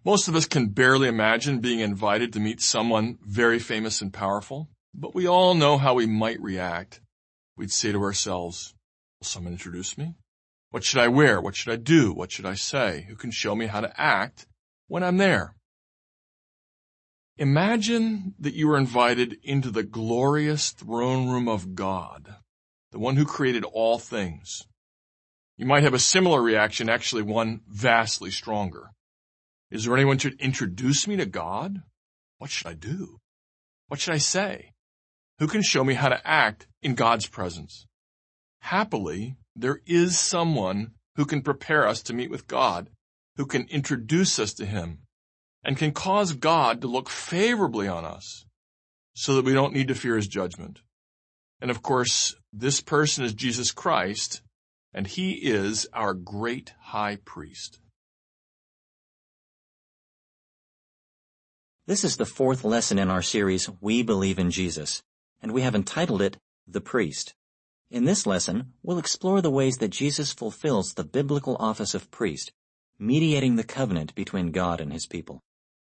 Most of us can barely imagine being invited to meet someone very famous and powerful, but we all know how we might react. We'd say to ourselves, will someone introduce me? What should I wear? What should I do? What should I say? Who can show me how to act when I'm there? Imagine that you were invited into the glorious throne room of God, the one who created all things. You might have a similar reaction, actually one vastly stronger. Is there anyone to introduce me to God? What should I do? What should I say? Who can show me how to act in God's presence? Happily, there is someone who can prepare us to meet with God, who can introduce us to Him, and can cause God to look favorably on us so that we don't need to fear His judgment. And of course, this person is Jesus Christ, and He is our great high priest. This is the fourth lesson in our series, We Believe in Jesus, and we have entitled it, The Priest. In this lesson, we'll explore the ways that Jesus fulfills the biblical office of priest, mediating the covenant between God and His people.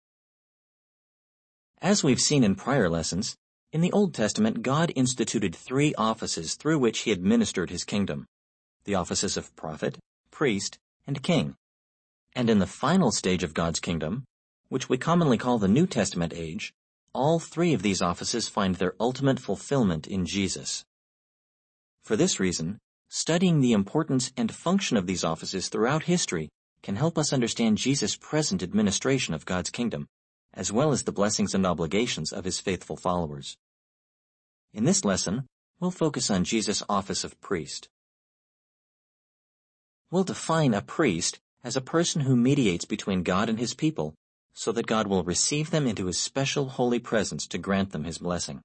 As we've seen in prior lessons, in the Old Testament, God instituted three offices through which He administered His kingdom: the offices of prophet, priest, and king. And in the final stage of God's kingdom, which we commonly call the New Testament age, all three of these offices find their ultimate fulfillment in Jesus. For this reason, studying the importance and function of these offices throughout history can help us understand Jesus' present administration of God's kingdom, as well as the blessings and obligations of His faithful followers. In this lesson, we'll focus on Jesus' office of priest. We'll define a priest as a person who mediates between God and His people, so that God will receive them into His special holy presence to grant them His blessing.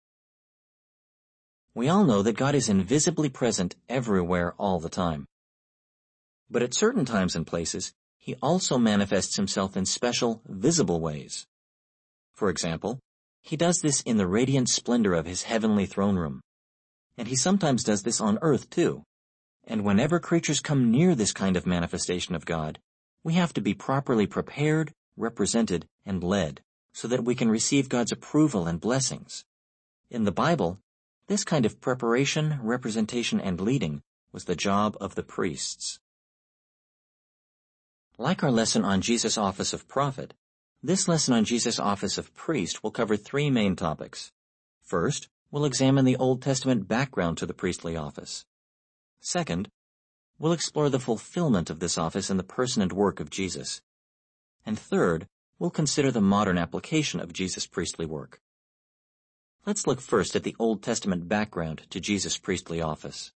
We all know that God is invisibly present everywhere all the time. But at certain times and places, He also manifests Himself in special, visible ways. For example, He does this in the radiant splendor of His heavenly throne room. And He sometimes does this on earth too. And whenever creatures come near this kind of manifestation of God, we have to be properly prepared, represented, and led, so that we can receive God's approval and blessings. In the Bible, this kind of preparation, representation, and leading was the job of the priests. Like our lesson on Jesus' office of prophet, this lesson on Jesus' office of priest will cover three main topics. First, we'll examine the Old Testament background to the priestly office. Second, we'll explore the fulfillment of this office in the person and work of Jesus. And third, we'll consider the modern application of Jesus' priestly work. Let's look first at the Old Testament background to Jesus' priestly office.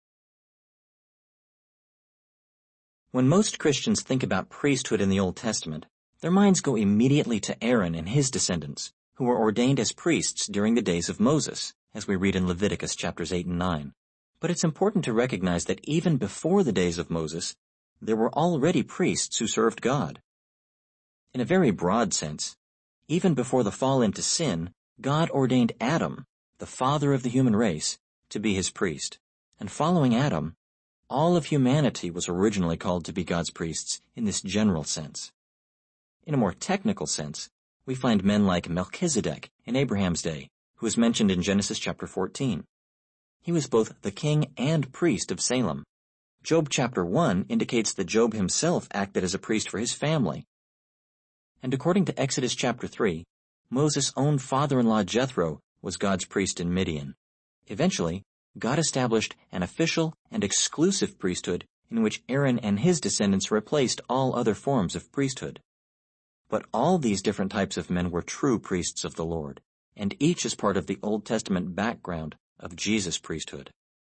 When most Christians think about priesthood in the Old Testament, their minds go immediately to Aaron and his descendants, who were ordained as priests during the days of Moses, as we read in Leviticus chapters 8 and 9. But it's important to recognize that even before the days of Moses, there were already priests who served God. In a very broad sense, even before the fall into sin, God ordained Adam, the father of the human race, to be His priest. And following Adam, all of humanity was originally called to be God's priests in this general sense. In a more technical sense, we find men like Melchizedek in Abraham's day, who is mentioned in Genesis chapter 14. He was both the king and priest of Salem. Job chapter 1 indicates that Job himself acted as a priest for his family. And according to Exodus chapter 3, Moses' own father-in-law Jethro was God's priest in Midian. Eventually, God established an official and exclusive priesthood in which Aaron and his descendants replaced all other forms of priesthood. But all these different types of men were true priests of the Lord, and each is part of the Old Testament background of Jesus' priesthood.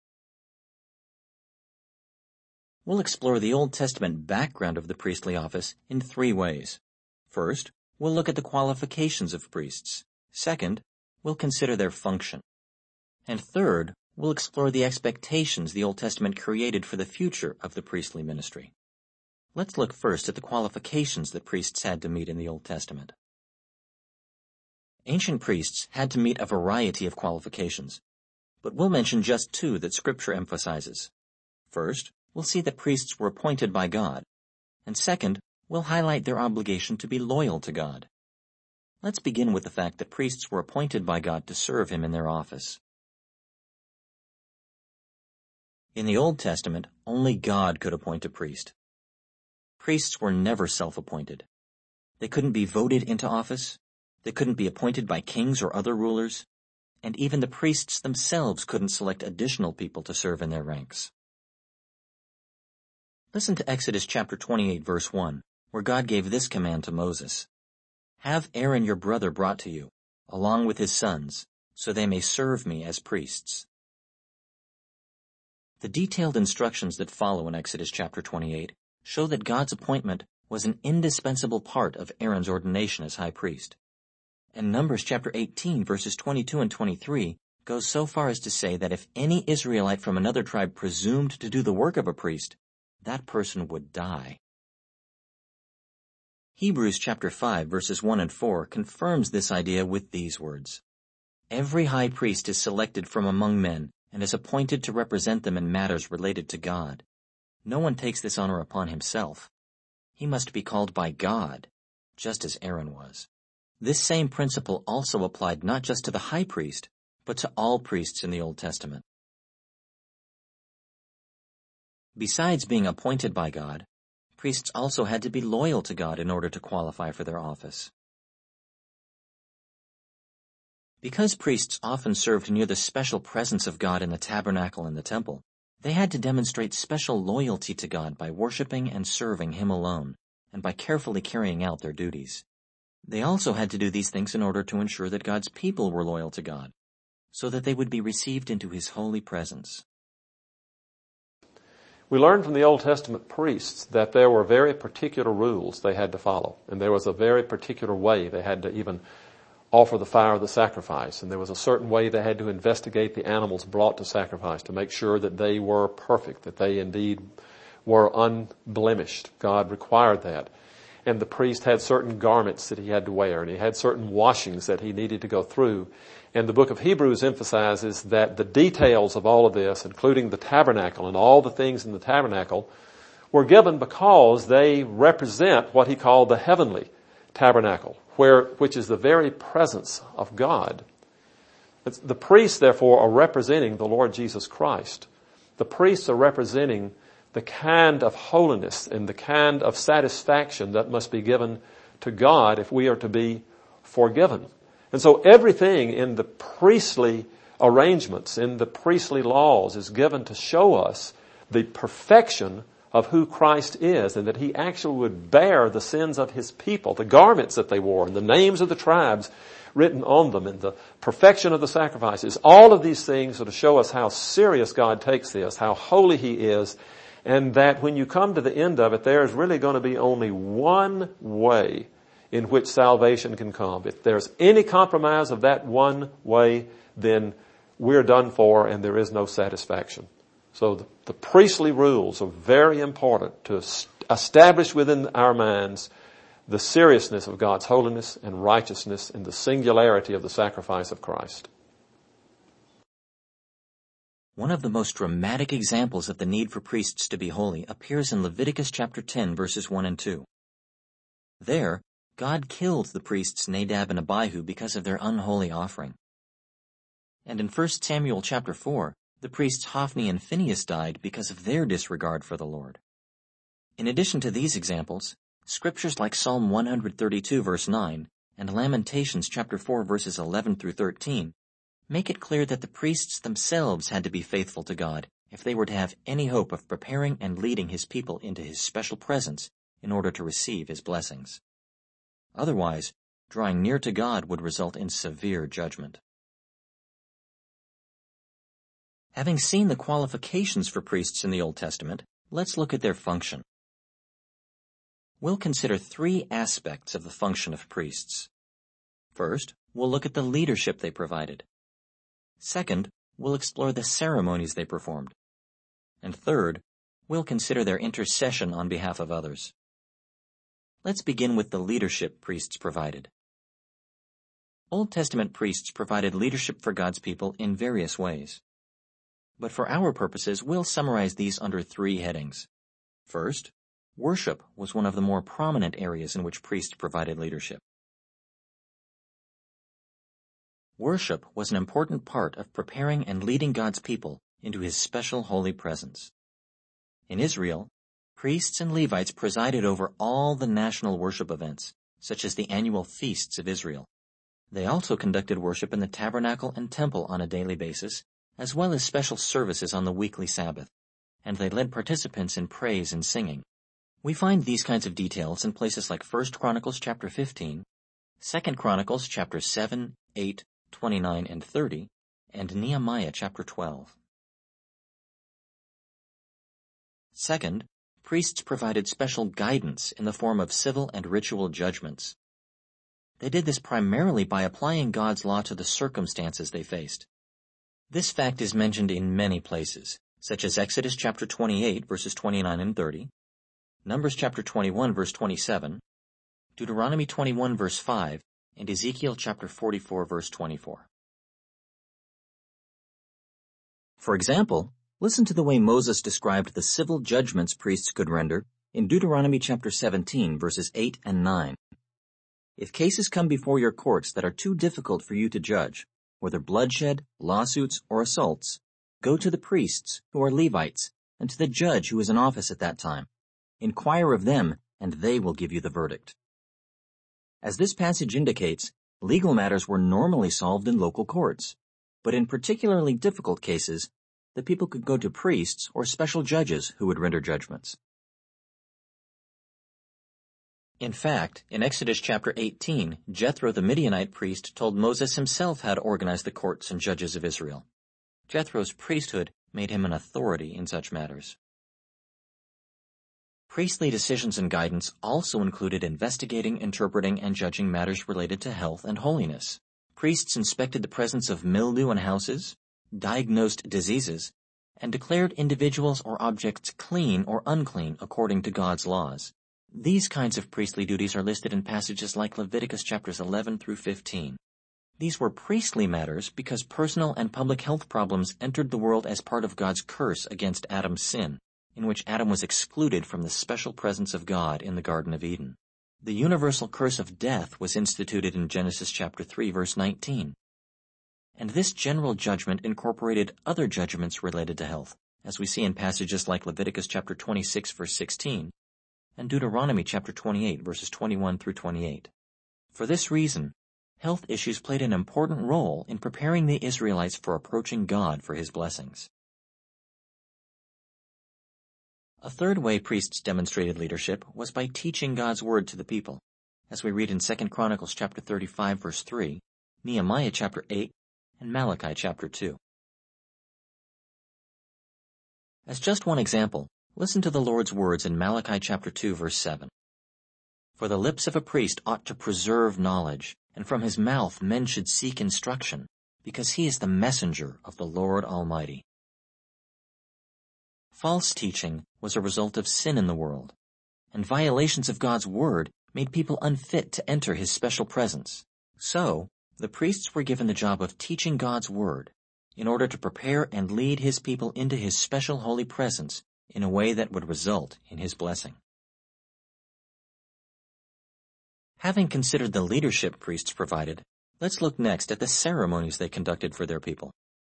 We'll explore the Old Testament background of the priestly office in three ways. First, we'll look at the qualifications of priests. Second, we'll consider their function. And third, we'll explore the expectations the Old Testament created for the future of the priestly ministry. Let's look first at the qualifications that priests had to meet in the Old Testament. Ancient priests had to meet a variety of qualifications, but we'll mention just two that Scripture emphasizes. First, we'll see that priests were appointed by God, and second, will highlight their obligation to be loyal to God. Let's begin with the fact that priests were appointed by God to serve Him in their office. In the Old Testament, only God could appoint a priest. Priests were never self-appointed. They couldn't be voted into office, they couldn't be appointed by kings or other rulers, and even the priests themselves couldn't select additional people to serve in their ranks. Listen to Exodus chapter 28, verse 1, where God gave this command to Moses: "Have Aaron your brother brought to you, along with his sons, so they may serve me as priests." The detailed instructions that follow in Exodus chapter 28 show that God's appointment was an indispensable part of Aaron's ordination as high priest. And Numbers chapter 18, verses 22 and 23 goes so far as to say that if any Israelite from another tribe presumed to do the work of a priest, that person would die. Hebrews chapter 5, verses 1 and 4 confirms this idea with these words: "Every high priest is selected from among men and is appointed to represent them in matters related to God. No one takes this honor upon himself. He must be called by God, just as Aaron was." This same principle also applied not just to the high priest, but to all priests in the Old Testament. Besides being appointed by God, priests also had to be loyal to God in order to qualify for their office. Because priests often served near the special presence of God in the tabernacle and the temple, they had to demonstrate special loyalty to God by worshiping and serving Him alone, and by carefully carrying out their duties. They also had to do these things in order to ensure that God's people were loyal to God, so that they would be received into His holy presence. We learn from the Old Testament priests that there were very particular rules they had to follow, and there was a very particular way they had to even offer the fire of the sacrifice, and there was a certain way they had to investigate the animals brought to sacrifice to make sure that they were perfect, that they indeed were unblemished. God required that. And the priest had certain garments that he had to wear, and he had certain washings that he needed to go through. And the book of Hebrews emphasizes that the details of all of this, including the tabernacle and all the things in the tabernacle, were given because they represent what he called the heavenly tabernacle, which is the very presence of God. The priests, therefore, are representing the Lord Jesus Christ. The priests are representing the kind of holiness and the kind of satisfaction that must be given to God if we are to be forgiven. And so everything in the priestly arrangements, in the priestly laws, is given to show us the perfection of who Christ is, and that He actually would bear the sins of His people, the garments that they wore, and the names of the tribes written on them, and the perfection of the sacrifices. All of these things are to show us how serious God takes this, how holy He is, and that when you come to the end of it, there is really going to be only one way in which salvation can come. If there's any compromise of that one way, then we're done for and there is no satisfaction. So the priestly rules are very important to establish within our minds the seriousness of God's holiness and righteousness and the singularity of the sacrifice of Christ. One of the most dramatic examples of the need for priests to be holy appears in Leviticus chapter 10, verses 1 and 2. There, God killed the priests Nadab and Abihu because of their unholy offering. And in 1 Samuel chapter 4, the priests Hophni and Phinehas died because of their disregard for the Lord. In addition to these examples, scriptures like Psalm 132, verse 9, and Lamentations chapter 4, verses 11 through 13, make it clear that the priests themselves had to be faithful to God if they were to have any hope of preparing and leading His people into His special presence in order to receive His blessings. Otherwise, drawing near to God would result in severe judgment. Having seen the qualifications for priests in the Old Testament, let's look at their function. We'll consider three aspects of the function of priests. First, we'll look at the leadership they provided. Second, we'll explore the ceremonies they performed. And third, we'll consider their intercession on behalf of others. Let's begin with the leadership priests provided. Old Testament priests provided leadership for God's people in various ways. But for our purposes, we'll summarize these under three headings. First, Worship was one of the more prominent areas in which priests provided leadership. Worship was an important part of preparing and leading God's people into His special holy presence. In Israel, priests and Levites presided over all the national worship events, such as the annual feasts of Israel. They also conducted worship in the tabernacle and temple on a daily basis, as well as special services on the weekly Sabbath, and they led participants in praise and singing. We find these kinds of details in places like 1 Chronicles chapter 15, 2 Chronicles chapters 7, 8, 29, and 30, and Nehemiah chapter 12. Second, priests provided special guidance in the form of civil and ritual judgments. They did this primarily by applying God's law to the circumstances they faced. This fact is mentioned in many places, such as Exodus chapter 28, verses 29 and 30, Numbers chapter 21, verse 27, Deuteronomy 21, verse 5, and Ezekiel chapter 44, verse 24. For example, listen to the way Moses described the civil judgments priests could render in Deuteronomy chapter 17, verses 8 and 9. If cases come before your courts that are too difficult for you to judge, whether bloodshed, lawsuits, or assaults, go to the priests, who are Levites, and to the judge who is in office at that time. Inquire of them, and they will give you the verdict. As this passage indicates, legal matters were normally solved in local courts, but in particularly difficult cases, the people could go to priests or special judges who would render judgments. In fact, in Exodus chapter 18, Jethro the Midianite priest told Moses himself how to organize the courts and judges of Israel. Jethro's priesthood made him an authority in such matters. Priestly decisions and guidance also included investigating, interpreting, and judging matters related to health and holiness. Priests inspected the presence of mildew in houses, diagnosed diseases, and declared individuals or objects clean or unclean according to God's laws. These kinds of priestly duties are listed in passages like Leviticus chapters 11 through 15. These were priestly matters because personal and public health problems entered the world as part of God's curse against Adam's sin, in which Adam was excluded from the special presence of God in the Garden of Eden. The universal curse of death was instituted in Genesis chapter 3, verse 19. And this general judgment incorporated other judgments related to health, as we see in passages like Leviticus chapter 26, verse 16, and Deuteronomy chapter 28, verses 21 through 28. For this reason, health issues played an important role in preparing the Israelites for approaching God for His blessings. A third way priests demonstrated leadership was by teaching God's word to the people, as we read in 2 Chronicles chapter 35, verse 3, Nehemiah chapter 8, and Malachi chapter 2. As just one example, listen to the Lord's words in Malachi chapter 2, verse 7. For the lips of a priest ought to preserve knowledge, and from his mouth men should seek instruction, because he is the messenger of the Lord Almighty. False teaching was a result of sin in the world, and violations of God's word made people unfit to enter His special presence. So, the priests were given the job of teaching God's word in order to prepare and lead His people into His special holy presence in a way that would result in His blessing. Having considered the leadership priests provided, let's look next at the ceremonies they conducted for their people.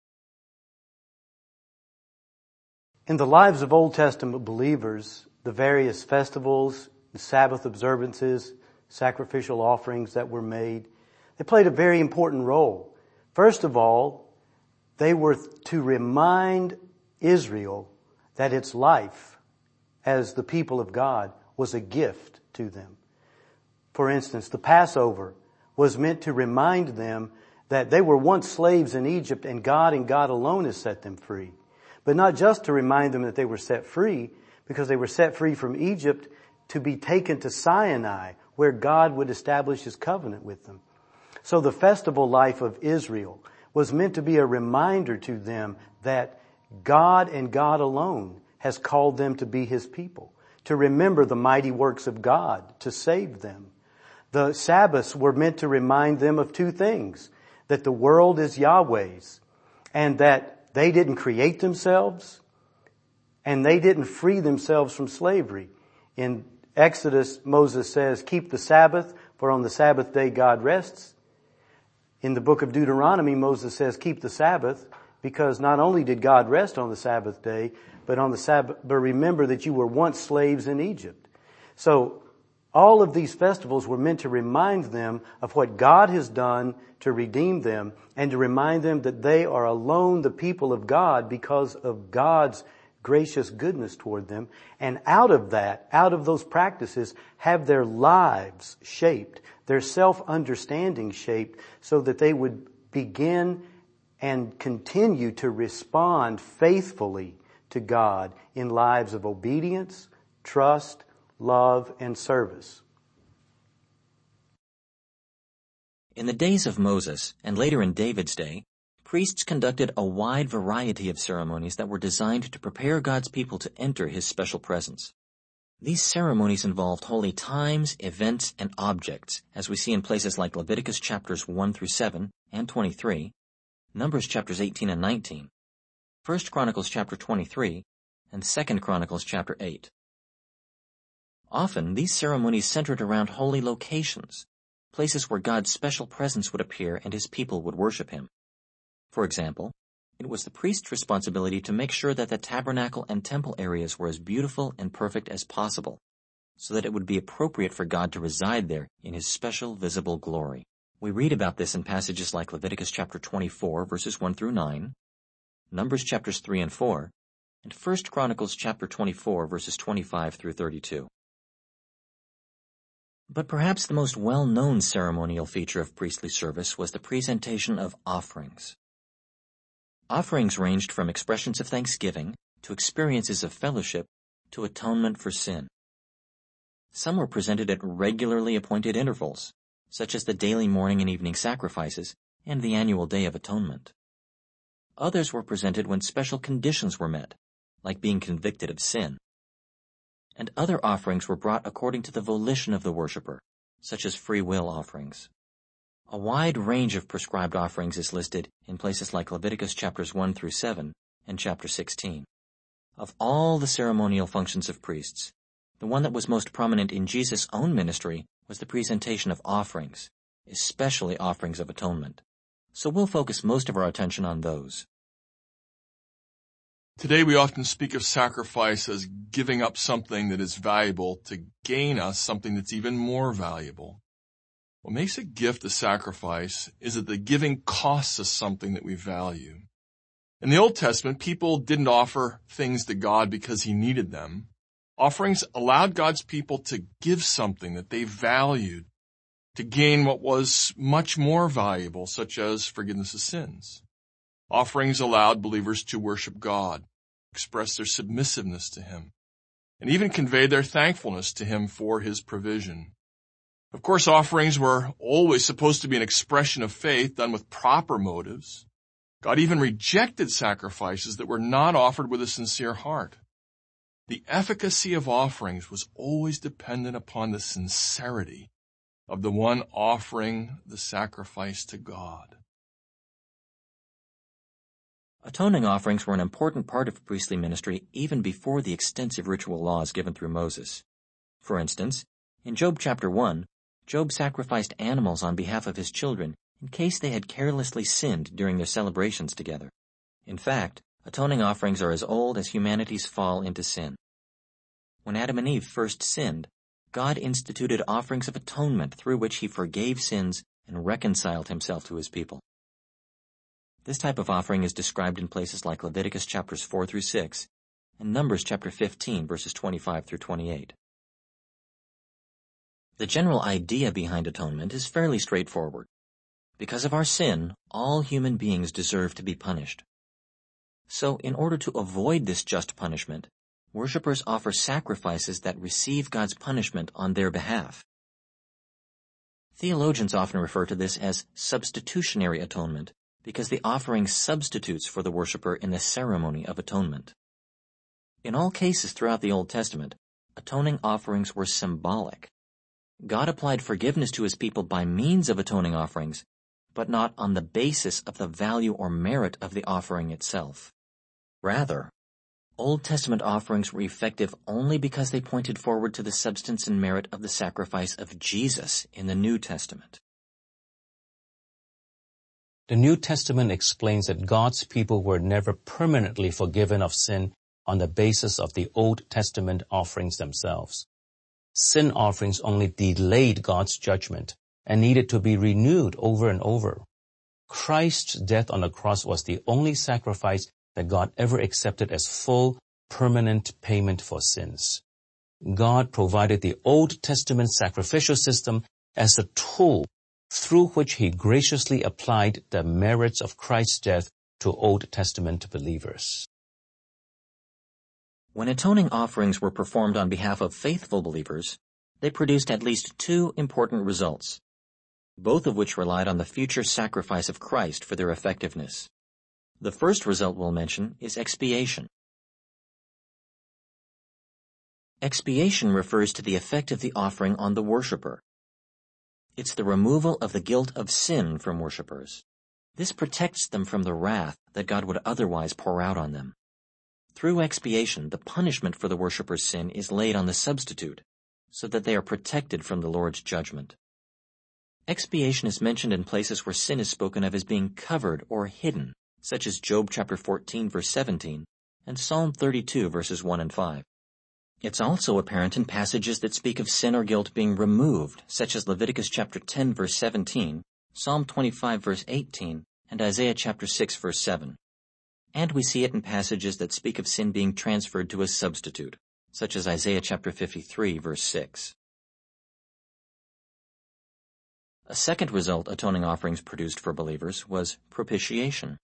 In the lives of Old Testament believers, the various festivals, the Sabbath observances, sacrificial offerings that were made, they played a very important role. First of all, they were to remind Israel that its life as the people of God was a gift to them. For instance, the Passover was meant to remind them that they were once slaves in Egypt and God alone has set them free. But not just to remind them that they were set free, because they were set free from Egypt to be taken to Sinai, where God would establish His covenant with them. So the festival life of Israel was meant to be a reminder to them that God and God alone has called them to be His people, to remember the mighty works of God, to save them. The Sabbaths were meant to remind them of two things: that the world is Yahweh's, and that they didn't create themselves, and they didn't free themselves from slavery. In Exodus, Moses says, keep the Sabbath, for on the Sabbath day God rests. In the book of Deuteronomy, Moses says, keep the Sabbath, because not only did God rest on the Sabbath day, but on the Sabbath, but remember that you were once slaves in Egypt. So, all of these festivals were meant to remind them of what God has done to redeem them and to remind them that they are alone the people of God because of God's gracious goodness toward them. And out of that, out of those practices, have their lives shaped, their self-understanding shaped, so that they would begin and continue to respond faithfully to God in lives of obedience, trust, love, and service. In the days of Moses, and later in David's day, priests conducted a wide variety of ceremonies that were designed to prepare God's people to enter His special presence. These ceremonies involved holy times, events, and objects, as we see in places like Leviticus chapters 1 through 7 and 23, Numbers chapters 18 and 19, 1 Chronicles chapter 23, and 2 Chronicles chapter 8. Often, these ceremonies centered around holy locations, places where God's special presence would appear and His people would worship Him. For example, it was the priest's responsibility to make sure that the tabernacle and temple areas were as beautiful and perfect as possible, so that it would be appropriate for God to reside there in His special visible glory. We read about this in passages like Leviticus chapter 24, verses 1 through 9, Numbers chapters 3 and 4, and 1 Chronicles chapter 24, verses 25 through 32. But perhaps the most well-known ceremonial feature of priestly service was the presentation of offerings. Offerings ranged from expressions of thanksgiving to experiences of fellowship to atonement for sin. Some were presented at regularly appointed intervals, such as the daily morning and evening sacrifices and the annual Day of Atonement. Others were presented when special conditions were met, like being convicted of sin. And other offerings were brought according to the volition of the worshiper, such as free will offerings. A wide range of prescribed offerings is listed in places like Leviticus chapters 1 through 7 and chapter 16. Of all the ceremonial functions of priests, the one that was most prominent in Jesus' own ministry was the presentation of offerings, especially offerings of atonement. So we'll focus most of our attention on those. Today we often speak of sacrifice as giving up something that is valuable to gain us something that's even more valuable. What makes a gift a sacrifice is that the giving costs us something that we value. In the Old Testament, people didn't offer things to God because He needed them. Offerings allowed God's people to give something that they valued to gain what was much more valuable, such as forgiveness of sins. Offerings allowed believers to worship God, express their submissiveness to Him, and even convey their thankfulness to Him for His provision. Of course, offerings were always supposed to be an expression of faith done with proper motives. God even rejected sacrifices that were not offered with a sincere heart. The efficacy of offerings was always dependent upon the sincerity of the one offering the sacrifice to God. Atoning offerings were an important part of priestly ministry even before the extensive ritual laws given through Moses. For instance, in Job chapter 1, Job sacrificed animals on behalf of his children in case they had carelessly sinned during their celebrations together. In fact, atoning offerings are as old as humanity's fall into sin. When Adam and Eve first sinned, God instituted offerings of atonement through which He forgave sins and reconciled Himself to His people. This type of offering is described in places like Leviticus chapters 4 through 6 and Numbers chapter 15 verses 25 through 28. The general idea behind atonement is fairly straightforward. Because of our sin, all human beings deserve to be punished. So, in order to avoid this just punishment, worshippers offer sacrifices that receive God's punishment on their behalf. Theologians often refer to this as substitutionary atonement, because the offering substitutes for the worshipper in the ceremony of atonement. In all cases throughout the Old Testament, atoning offerings were symbolic. God applied forgiveness to His people by means of atoning offerings, but not on the basis of the value or merit of the offering itself. Rather, Old Testament offerings were effective only because they pointed forward to the substance and merit of the sacrifice of Jesus in the New Testament. The New Testament explains that God's people were never permanently forgiven of sin on the basis of the Old Testament offerings themselves. Sin offerings only delayed God's judgment and needed to be renewed over and over. Christ's death on the cross was the only sacrifice that God ever accepted as full, permanent payment for sins. God provided the Old Testament sacrificial system as a tool through which He graciously applied the merits of Christ's death to Old Testament believers. When atoning offerings were performed on behalf of faithful believers, they produced at least two important results, both of which relied on the future sacrifice of Christ for their effectiveness. The first result we'll mention is expiation. Expiation refers to the effect of the offering on the worshiper. It's the removal of the guilt of sin from worshipers. This protects them from the wrath that God would otherwise pour out on them. Through expiation, the punishment for the worshipper's sin is laid on the substitute, so that they are protected from the Lord's judgment. Expiation is mentioned in places where sin is spoken of as being covered or hidden, such as Job chapter 14, verse 17, and Psalm 32, verses 1 and 5. It's also apparent in passages that speak of sin or guilt being removed, such as Leviticus chapter 10, verse 17, Psalm 25, verse 18, and Isaiah chapter 6, verse 7. And we see it in passages that speak of sin being transferred to a substitute, such as Isaiah chapter 53, verse 6. A second result atoning offerings produced for believers was propitiation.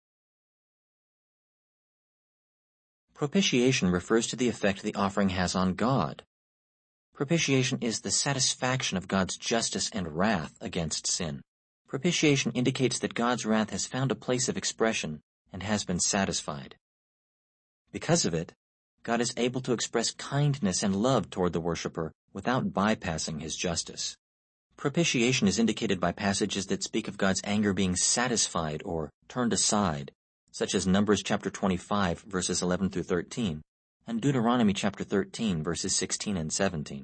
Propitiation refers to the effect the offering has on God. Propitiation is the satisfaction of God's justice and wrath against sin. Propitiation indicates that God's wrath has found a place of expression and has been satisfied. Because of it, God is able to express kindness and love toward the worshiper without bypassing His justice. Propitiation is indicated by passages that speak of God's anger being satisfied or turned aside, such as Numbers chapter 25, verses 11 through 13, and Deuteronomy chapter 13, verses 16 and 17.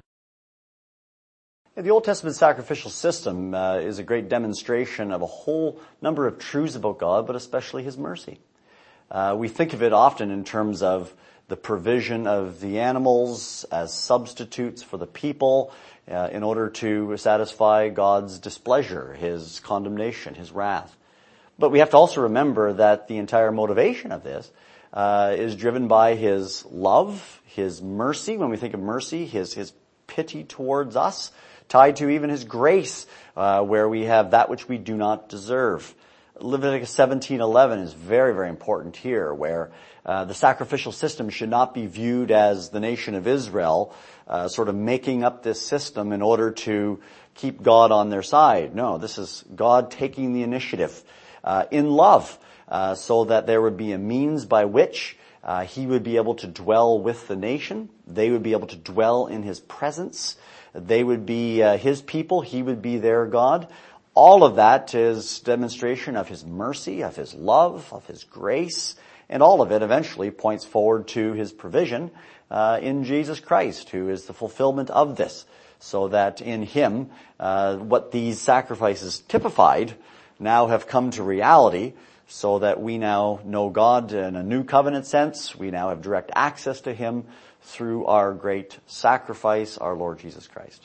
The Old Testament sacrificial system is a great demonstration of a whole number of truths about God, but especially His mercy. We think of it often in terms of the provision of the animals as substitutes for the people in order to satisfy God's displeasure, His condemnation, His wrath. But we have to also remember that the entire motivation of this is driven by His love, His mercy. When we think of mercy, His pity towards us, tied to even His grace, where we have that which we do not deserve. Leviticus 17:11 is very, very important here, where the sacrificial system should not be viewed as the nation of Israel sort of making up this system in order to keep God on their side. No, this is God taking the initiative in love, so that there would be a means by which He would be able to dwell with the nation. They would be able to dwell in His presence. They would be His people. He would be their God. All of that is demonstration of His mercy, of His love, of His grace, and all of it eventually points forward to His provision in Jesus Christ, who is the fulfillment of this, so that in Him, what these sacrifices typified now have come to reality, so that we now know God in a new covenant sense. We now have direct access to Him through our great sacrifice, our Lord Jesus Christ.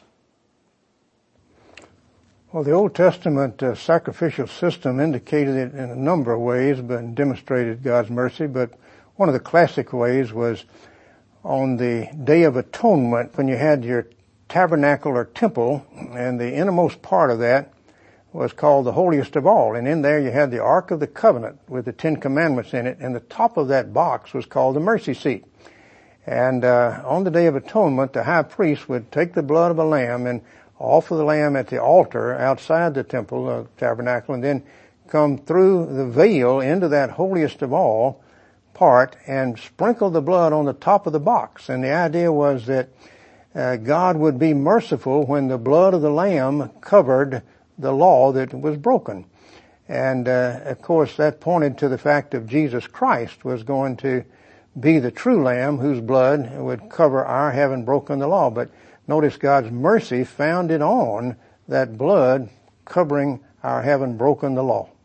Well, the Old Testament sacrificial system indicated it in a number of ways, but demonstrated God's mercy. But one of the classic ways was on the Day of Atonement, when you had your tabernacle or temple, and the innermost part of that was called the holiest of all. And in there you had the Ark of the Covenant with the 10 Commandments in it, and the top of that box was called the mercy seat. And on the Day of Atonement, the high priest would take the blood of a lamb and offer the lamb at the altar outside the temple, tabernacle, and then come through the veil into that holiest of all part and sprinkle the blood on the top of the box. And the idea was that God would be merciful when the blood of the lamb covered the law that was broken. And of course that pointed to the fact of Jesus Christ was going to be the true lamb whose blood would cover our having broken the law. But notice God's mercy founded on that blood covering our having broken the law.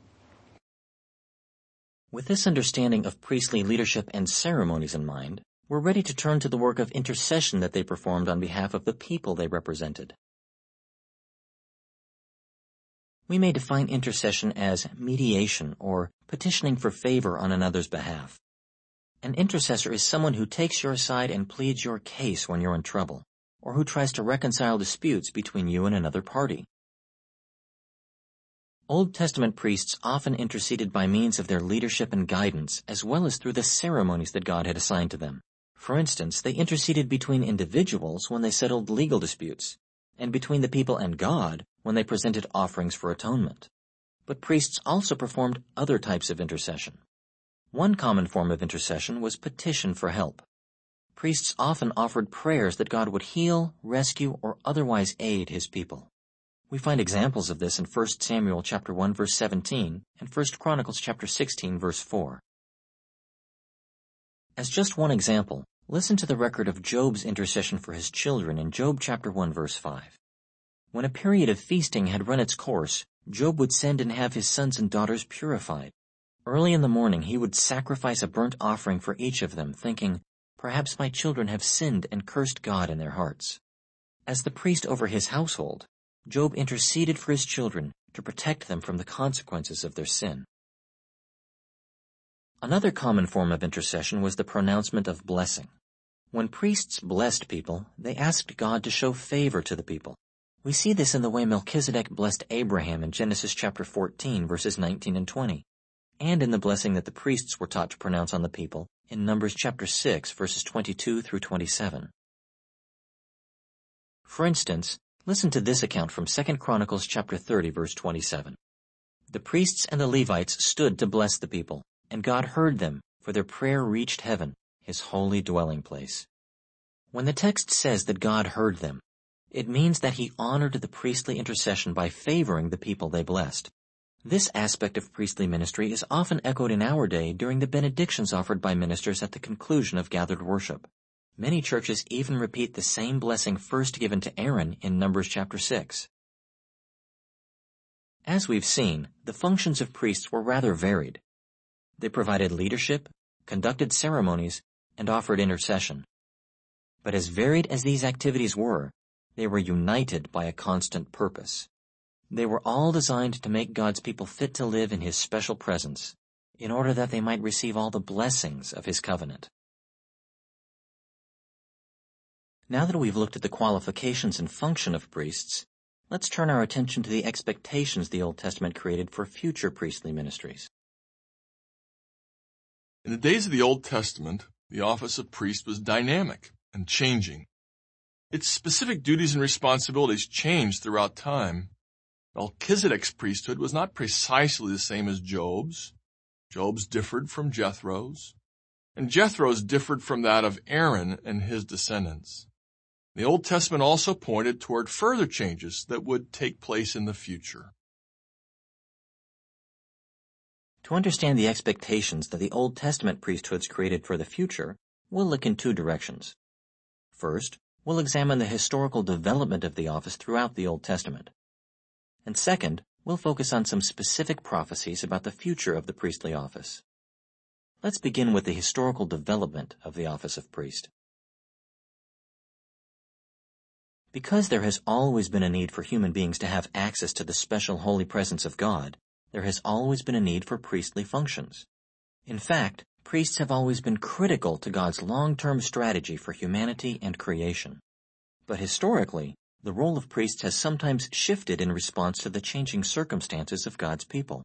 With this understanding of priestly leadership and ceremonies in mind, we're ready to turn to the work of intercession that they performed on behalf of the people they represented. We may define intercession as mediation or petitioning for favor on another's behalf. An intercessor is someone who takes your side and pleads your case when you're in trouble, or who tries to reconcile disputes between you and another party. Old Testament priests often interceded by means of their leadership and guidance, as well as through the ceremonies that God had assigned to them. For instance, they interceded between individuals when they settled legal disputes, and between the people and God when they presented offerings for atonement. But priests also performed other types of intercession. One common form of intercession was petition for help. Priests often offered prayers that God would heal, rescue, or otherwise aid his people. We find examples of this in 1 Samuel chapter 1 verse 17 and 1 Chronicles chapter 16 verse 4. As just one example, listen to the record of Job's intercession for his children in Job chapter 1 verse 5. When a period of feasting had run its course, Job would send and have his sons and daughters purified. Early in the morning he would sacrifice a burnt offering for each of them, thinking, "Perhaps my children have sinned and cursed God in their hearts." As the priest over his household, Job interceded for his children to protect them from the consequences of their sin. Another common form of intercession was the pronouncement of blessing. When priests blessed people, they asked God to show favor to the people. We see this in the way Melchizedek blessed Abraham in Genesis chapter 14, verses 19 and 20, and in the blessing that the priests were taught to pronounce on the people in Numbers chapter 6, verses 22 through 27. For instance, listen to this account from 2 Chronicles chapter 30, verse 27. The priests and the Levites stood to bless the people, and God heard them, for their prayer reached heaven, his holy dwelling place. When the text says that God heard them, it means that he honored the priestly intercession by favoring the people they blessed. This aspect of priestly ministry is often echoed in our day during the benedictions offered by ministers at the conclusion of gathered worship. Many churches even repeat the same blessing first given to Aaron in Numbers chapter 6. As we've seen, the functions of priests were rather varied. They provided leadership, conducted ceremonies, and offered intercession. But as varied as these activities were, they were united by a constant purpose. They were all designed to make God's people fit to live in his special presence, in order that they might receive all the blessings of his covenant. Now that we've looked at the qualifications and function of priests, let's turn our attention to the expectations the Old Testament created for future priestly ministries. In the days of the Old Testament, the office of priest was dynamic and changing. Its specific duties and responsibilities changed throughout time. Melchizedek's priesthood was not precisely the same as Job's. Job's differed from Jethro's, and Jethro's differed from that of Aaron and his descendants. The Old Testament also pointed toward further changes that would take place in the future. To understand the expectations that the Old Testament priesthoods created for the future, we'll look in two directions. First, we'll examine the historical development of the office throughout the Old Testament. And second, we'll focus on some specific prophecies about the future of the priestly office. Let's begin with the historical development of the office of priest. Because there has always been a need for human beings to have access to the special holy presence of God, there has always been a need for priestly functions. In fact, priests have always been critical to God's long-term strategy for humanity and creation. But historically, the role of priests has sometimes shifted in response to the changing circumstances of God's people.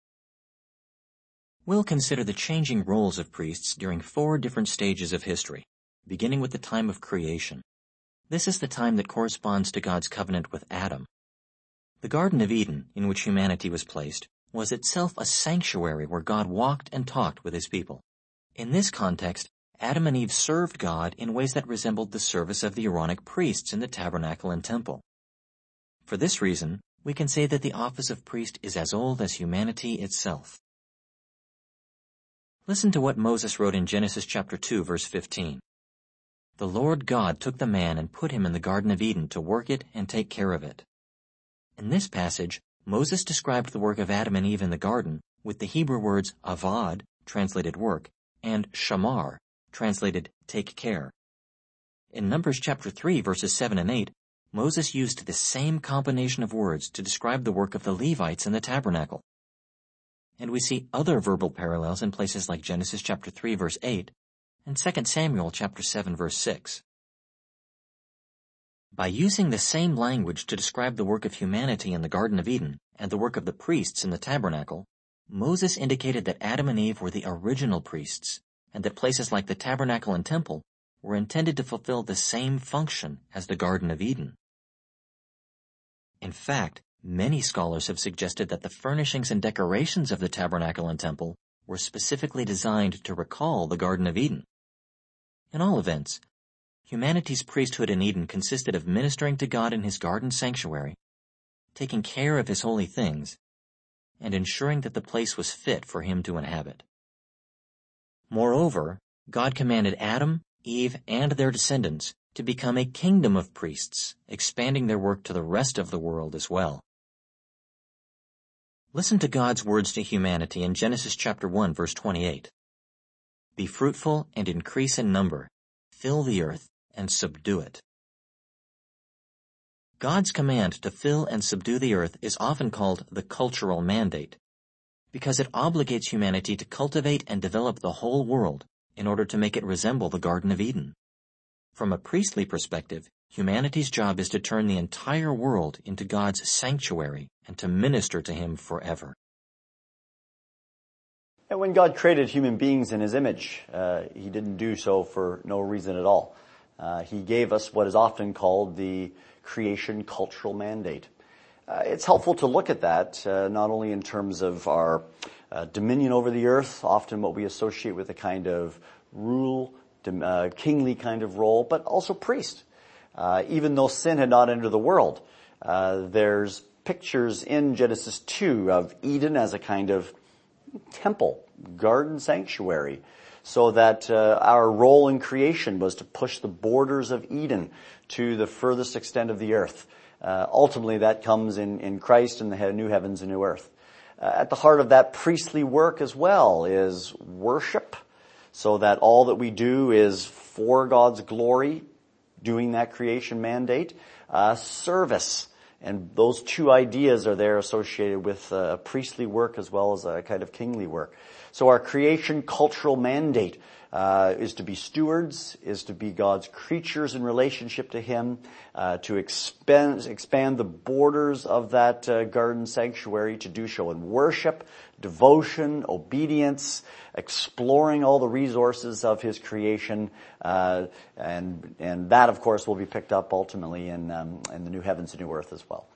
We'll consider the changing roles of priests during 4 different stages of history, beginning with the time of creation. This is the time that corresponds to God's covenant with Adam. The Garden of Eden, in which humanity was placed, was itself a sanctuary where God walked and talked with his people. In this context, Adam and Eve served God in ways that resembled the service of the Aaronic priests in the tabernacle and temple. For this reason, we can say that the office of priest is as old as humanity itself. Listen to what Moses wrote in Genesis chapter 2, verse 15. The Lord God took the man and put him in the Garden of Eden to work it and take care of it. In this passage, Moses described the work of Adam and Eve in the garden with the Hebrew words avad, translated work, and shamar, translated take care. In Numbers chapter 3, verses 7 and 8, Moses used the same combination of words to describe the work of the Levites in the tabernacle. And we see other verbal parallels in places like Genesis chapter 3, verse 8, and 2 Samuel chapter 7, verse 6. By using the same language to describe the work of humanity in the Garden of Eden and the work of the priests in the tabernacle, Moses indicated that Adam and Eve were the original priests, and that places like the tabernacle and temple were intended to fulfill the same function as the Garden of Eden. In fact, many scholars have suggested that the furnishings and decorations of the tabernacle and temple were specifically designed to recall the Garden of Eden. In all events, humanity's priesthood in Eden consisted of ministering to God in his garden sanctuary, taking care of his holy things, and ensuring that the place was fit for him to inhabit. Moreover, God commanded Adam, Eve, and their descendants to become a kingdom of priests, expanding their work to the rest of the world as well. Listen to God's words to humanity in Genesis chapter 1, verse 28. Be fruitful and increase in number, fill the earth and subdue it. God's command to fill and subdue the earth is often called the cultural mandate, because it obligates humanity to cultivate and develop the whole world in order to make it resemble the Garden of Eden. From a priestly perspective, humanity's job is to turn the entire world into God's sanctuary and to minister to him forever. And when God created human beings in his image, he didn't do so for no reason at all. He gave us what is often called the creation cultural mandate. It's helpful to look at that, not only in terms of our dominion over the earth, often what we associate with a kind of rule, kingly kind of role, but also priest. Even though sin had not entered the world, there's pictures in Genesis 2 of Eden as a kind of temple, garden sanctuary, so that our role in creation was to push the borders of Eden to the furthest extent of the earth. Ultimately, that comes in Christ and the new heavens and new earth. At the heart of that priestly work as well is worship, so that all that we do is for God's glory, doing that creation mandate. Service, and those two ideas are there associated with priestly work as well as a kind of kingly work. So our creation cultural mandate is to be stewards, is to be God's creatures in relationship to him, to expand the borders of that garden sanctuary, to do so in worship, devotion, obedience, exploring all the resources of his creation, and that, of course, will be picked up ultimately in the new heavens and new earth as well.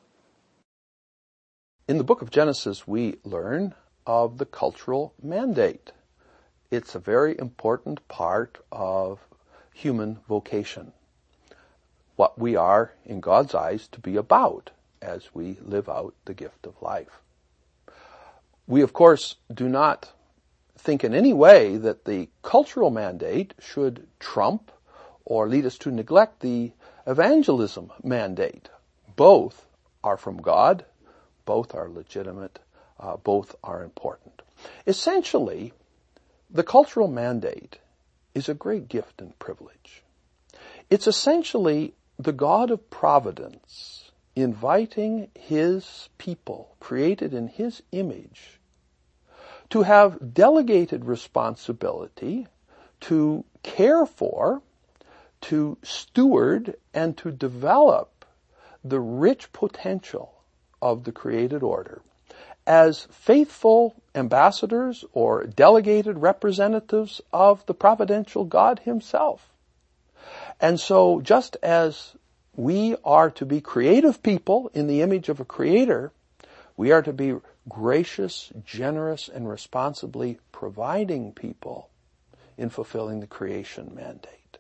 In the book of Genesis, we learn of the cultural mandate. It's a very important part of human vocation, what we are, in God's eyes, to be about as we live out the gift of life. We, of course, do not think in any way that the cultural mandate should trump or lead us to neglect the evangelism mandate. Both are from God, both are legitimate, both are important. Essentially, the cultural mandate is a great gift and privilege. It's essentially the God of providence inviting his people, created in his image, to have delegated responsibility to care for, to steward, and to develop the rich potential of the created order as faithful ambassadors or delegated representatives of the providential God himself. And so just as we are to be creative people in the image of a creator, we are to be gracious, generous, and responsibly providing people in fulfilling the creation mandate.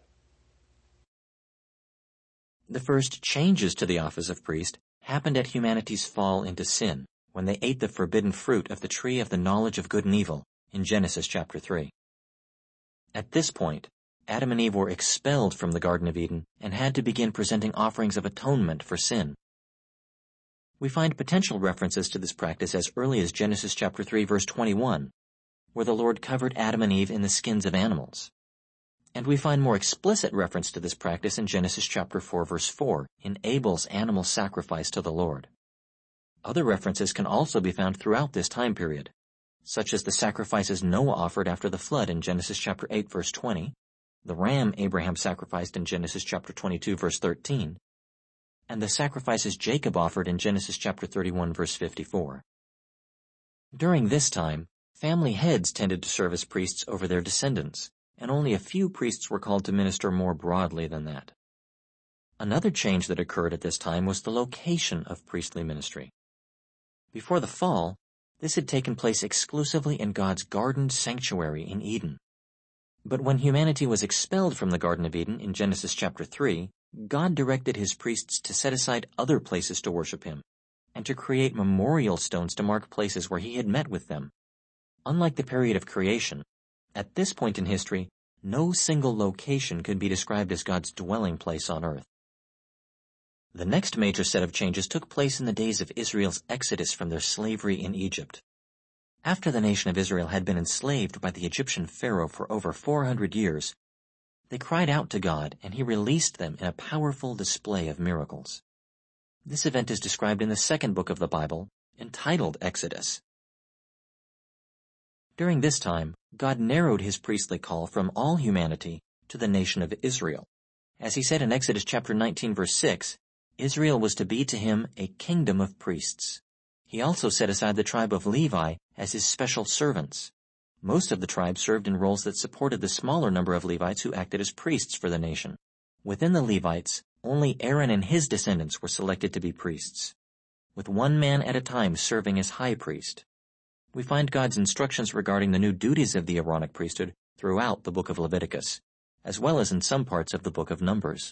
The first changes to the office of priest happened at humanity's fall into sin, when they ate the forbidden fruit of the tree of the knowledge of good and evil, in Genesis chapter 3. At this point, Adam and Eve were expelled from the Garden of Eden and had to begin presenting offerings of atonement for sin. We find potential references to this practice as early as Genesis chapter 3 verse 21, where the Lord covered Adam and Eve in the skins of animals. And we find more explicit reference to this practice in Genesis chapter 4 verse 4, in Abel's animal sacrifice to the Lord. Other references can also be found throughout this time period, such as the sacrifices Noah offered after the flood in Genesis chapter 8 verse 20, the ram Abraham sacrificed in Genesis chapter 22 verse 13, and the sacrifices Jacob offered in Genesis chapter 31 verse 54. During this time, family heads tended to serve as priests over their descendants, and only a few priests were called to minister more broadly than that. Another change that occurred at this time was the location of priestly ministry. Before the fall, this had taken place exclusively in God's garden sanctuary in Eden. But when humanity was expelled from the Garden of Eden in Genesis chapter 3, God directed his priests to set aside other places to worship him, and to create memorial stones to mark places where he had met with them. Unlike the period of creation, at this point in history, no single location could be described as God's dwelling place on earth. The next major set of changes took place in the days of Israel's exodus from their slavery in Egypt. After the nation of Israel had been enslaved by the Egyptian Pharaoh for over 400 years, they cried out to God, and he released them in a powerful display of miracles. This event is described in the second book of the Bible, entitled Exodus. During this time, God narrowed his priestly call from all humanity to the nation of Israel. As he said in Exodus chapter 19 verse 6, Israel was to be to him a kingdom of priests. He also set aside the tribe of Levi as his special servants. Most of the tribe served in roles that supported the smaller number of Levites who acted as priests for the nation. Within the Levites, only Aaron and his descendants were selected to be priests, with one man at a time serving as high priest. We find God's instructions regarding the new duties of the Aaronic priesthood throughout the book of Leviticus, as well as in some parts of the book of Numbers.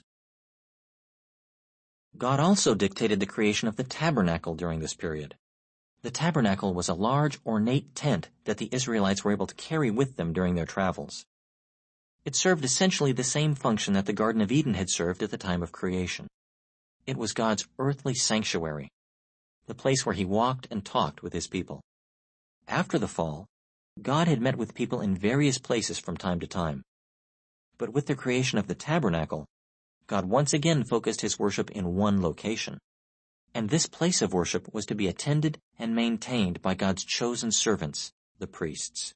God also dictated the creation of the tabernacle during this period. The tabernacle was a large, ornate tent that the Israelites were able to carry with them during their travels. It served essentially the same function that the Garden of Eden had served at the time of creation. It was God's earthly sanctuary, the place where he walked and talked with his people. After the fall, God had met with people in various places from time to time. But with the creation of the tabernacle, God once again focused his worship in one location. And this place of worship was to be attended and maintained by God's chosen servants, the priests.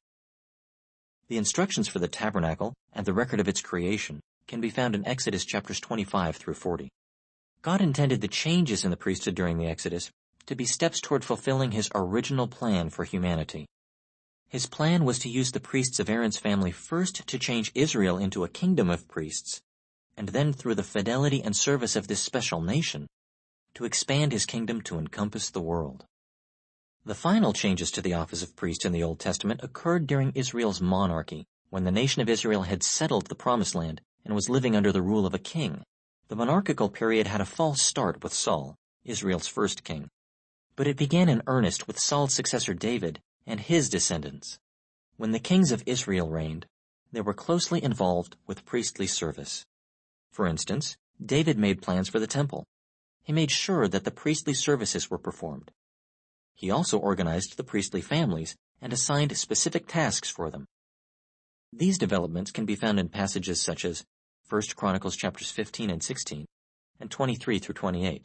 The instructions for the tabernacle and the record of its creation can be found in Exodus chapters 25 through 40. God intended the changes in the priesthood during the Exodus to be steps toward fulfilling his original plan for humanity. His plan was to use the priests of Aaron's family first to change Israel into a kingdom of priests, and then through the fidelity and service of this special nation, to expand his kingdom to encompass the world. The final changes to the office of priest in the Old Testament occurred during Israel's monarchy, when the nation of Israel had settled the Promised Land and was living under the rule of a king. The monarchical period had a false start with Saul, Israel's first king, but it began in earnest with Saul's successor David and his descendants. When the kings of Israel reigned, they were closely involved with priestly service. For instance, David made plans for the temple. He made sure that the priestly services were performed. He also organized the priestly families and assigned specific tasks for them. These developments can be found in passages such as 1 Chronicles chapters 15 and 16 and 23 through 28.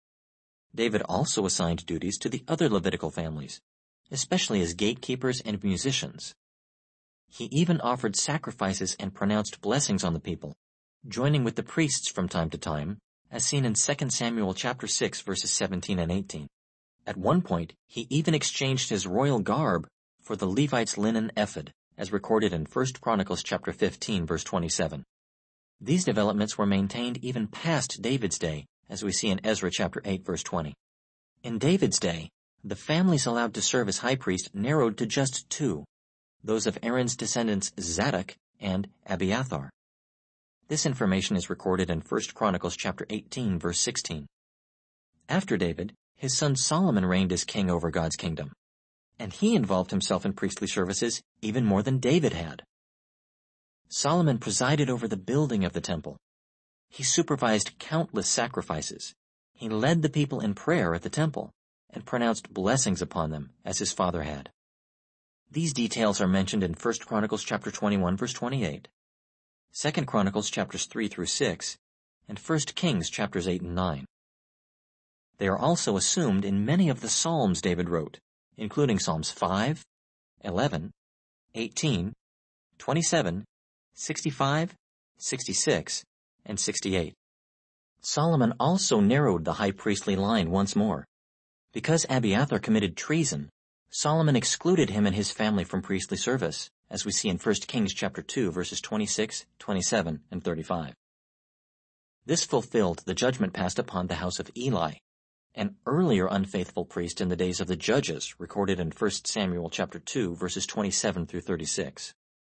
David also assigned duties to the other Levitical families, especially as gatekeepers and musicians. He even offered sacrifices and pronounced blessings on the people, joining with the priests from time to time, as seen in 2 Samuel chapter 6 verses 17 and 18. At one point, he even exchanged his royal garb for the Levites' linen ephod, as recorded in 1 Chronicles chapter 15 verse 27. These developments were maintained even past David's day, as we see in Ezra chapter 8 verse 20. In David's day, the families allowed to serve as high priest narrowed to just two, those of Aaron's descendants Zadok and Abiathar. This information is recorded in 1 Chronicles chapter 18 verse 16. After David, his son Solomon reigned as king over God's kingdom. and he involved himself in priestly services even more than David had. Solomon presided over the building of the temple. He supervised countless sacrifices. He led the people in prayer at the temple and pronounced blessings upon them, as his father had. These details are mentioned in 1 Chronicles chapter 21, verse 28, 2 Chronicles chapters 3 through 6, and 1 Kings chapters 8 and 9. They are also assumed in many of the Psalms David wrote, including Psalms 5, 11, 18, 27, 65, 66, and 68. Solomon also narrowed the high priestly line once more. Because Abiathar committed treason, Solomon excluded him and his family from priestly service, as we see in 1 Kings chapter 2, verses 26, 27, and 35. This fulfilled the judgment passed upon the house of Eli, an earlier unfaithful priest in the days of the judges, recorded in 1 Samuel chapter 2, verses 27 through 36.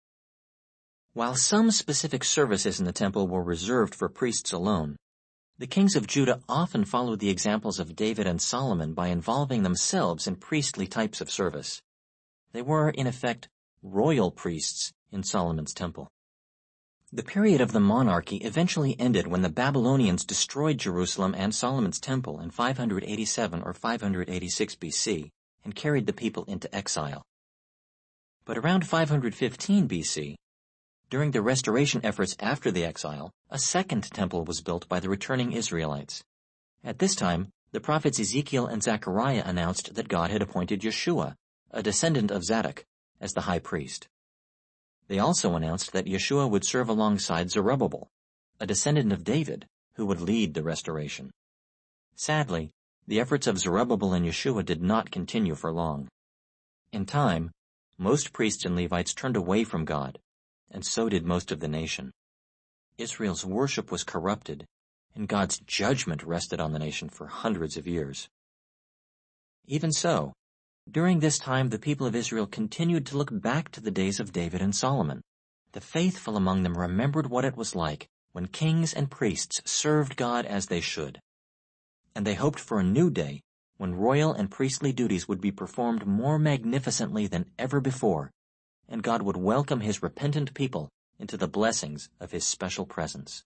While some specific services in the temple were reserved for priests alone, the kings of Judah often followed the examples of David and Solomon by involving themselves in priestly types of service. They were, in effect, royal priests in Solomon's temple. The period of the monarchy eventually ended when the Babylonians destroyed Jerusalem and Solomon's temple in 587 or 586 BC and carried the people into exile. But around 515 BC, during the restoration efforts after the exile, a second temple was built by the returning Israelites. At this time, the prophets Ezekiel and Zechariah announced that God had appointed Yeshua, a descendant of Zadok, as the high priest. They also announced that Yeshua would serve alongside Zerubbabel, a descendant of David, who would lead the restoration. Sadly, the efforts of Zerubbabel and Yeshua did not continue for long. In time, most priests and Levites turned away from God, and so did most of the nation. Israel's worship was corrupted, and God's judgment rested on the nation for hundreds of years. Even so, during this time the people of Israel continued to look back to the days of David and Solomon. The faithful among them remembered what it was like when kings and priests served God as they should. And they hoped for a new day when royal and priestly duties would be performed more magnificently than ever before, and God would welcome his repentant people into the blessings of his special presence.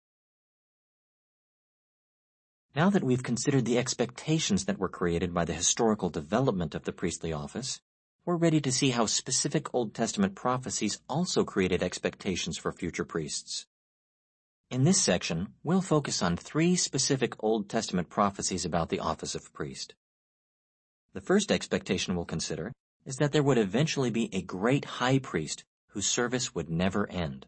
Now that we've considered the expectations that were created by the historical development of the priestly office, we're ready to see how specific Old Testament prophecies also created expectations for future priests. In this section, we'll focus on 3 specific Old Testament prophecies about the office of priest. The first expectation we'll consider is that there would eventually be a great high priest whose service would never end.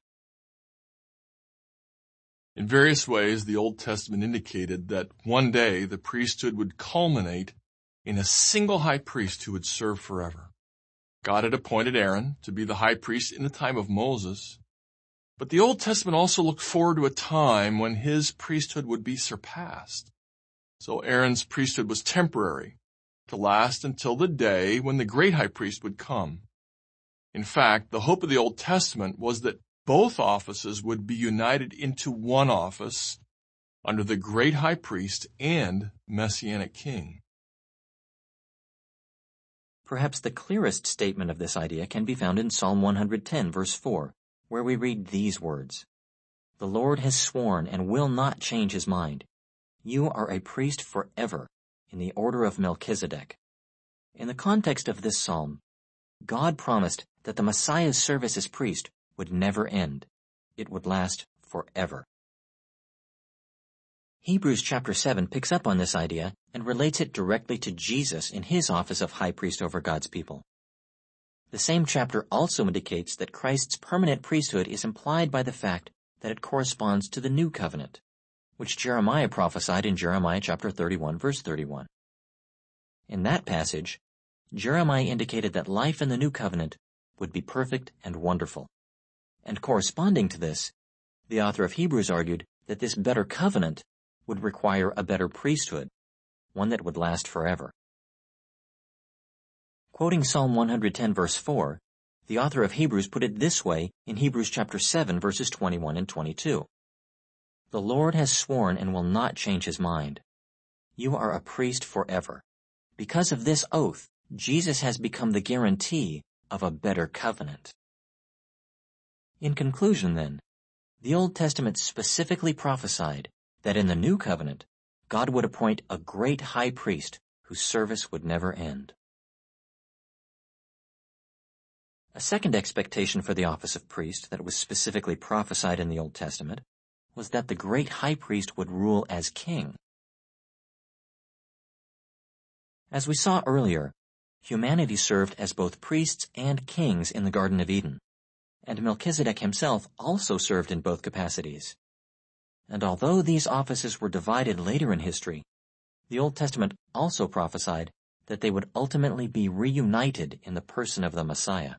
In various ways, the Old Testament indicated that one day the priesthood would culminate in a single high priest who would serve forever. God had appointed Aaron to be the high priest in the time of Moses, but the Old Testament also looked forward to a time when his priesthood would be surpassed. So Aaron's priesthood was temporary, to last until the day when the great high priest would come. In fact, the hope of the Old Testament was that both offices would be united into one office under the great high priest and messianic king. Perhaps the clearest statement of this idea can be found in Psalm 110, verse 4, where we read these words, "The Lord has sworn and will not change his mind. You are a priest forever, in the order of Melchizedek." In the context of this psalm, God promised that the Messiah's service as priest would never end. It would last forever. Hebrews chapter 7 picks up on this idea and relates it directly to Jesus in his office of high priest over God's people. The same chapter also indicates that Christ's permanent priesthood is implied by the fact that it corresponds to the new covenant, which Jeremiah prophesied in Jeremiah chapter 31, verse 31. In that passage, Jeremiah indicated that life in the new covenant would be perfect and wonderful. And corresponding to this, the author of Hebrews argued that this better covenant would require a better priesthood, one that would last forever. Quoting Psalm 110, verse 4, the author of Hebrews put it this way in Hebrews chapter 7, verses 21 and 22. "The Lord has sworn and will not change his mind. You are a priest forever. Because of this oath, Jesus has become the guarantee of a better covenant. In conclusion, then, the Old Testament specifically prophesied that in the New Covenant, God would appoint a great high priest whose service would never end. A second expectation for the office of priest that was specifically prophesied in the Old Testament was that the great high priest would rule as king. As we saw earlier, humanity served as both priests and kings in the Garden of Eden, and Melchizedek himself also served in both capacities. And although these offices were divided later in history, the Old Testament also prophesied that they would ultimately be reunited in the person of the Messiah.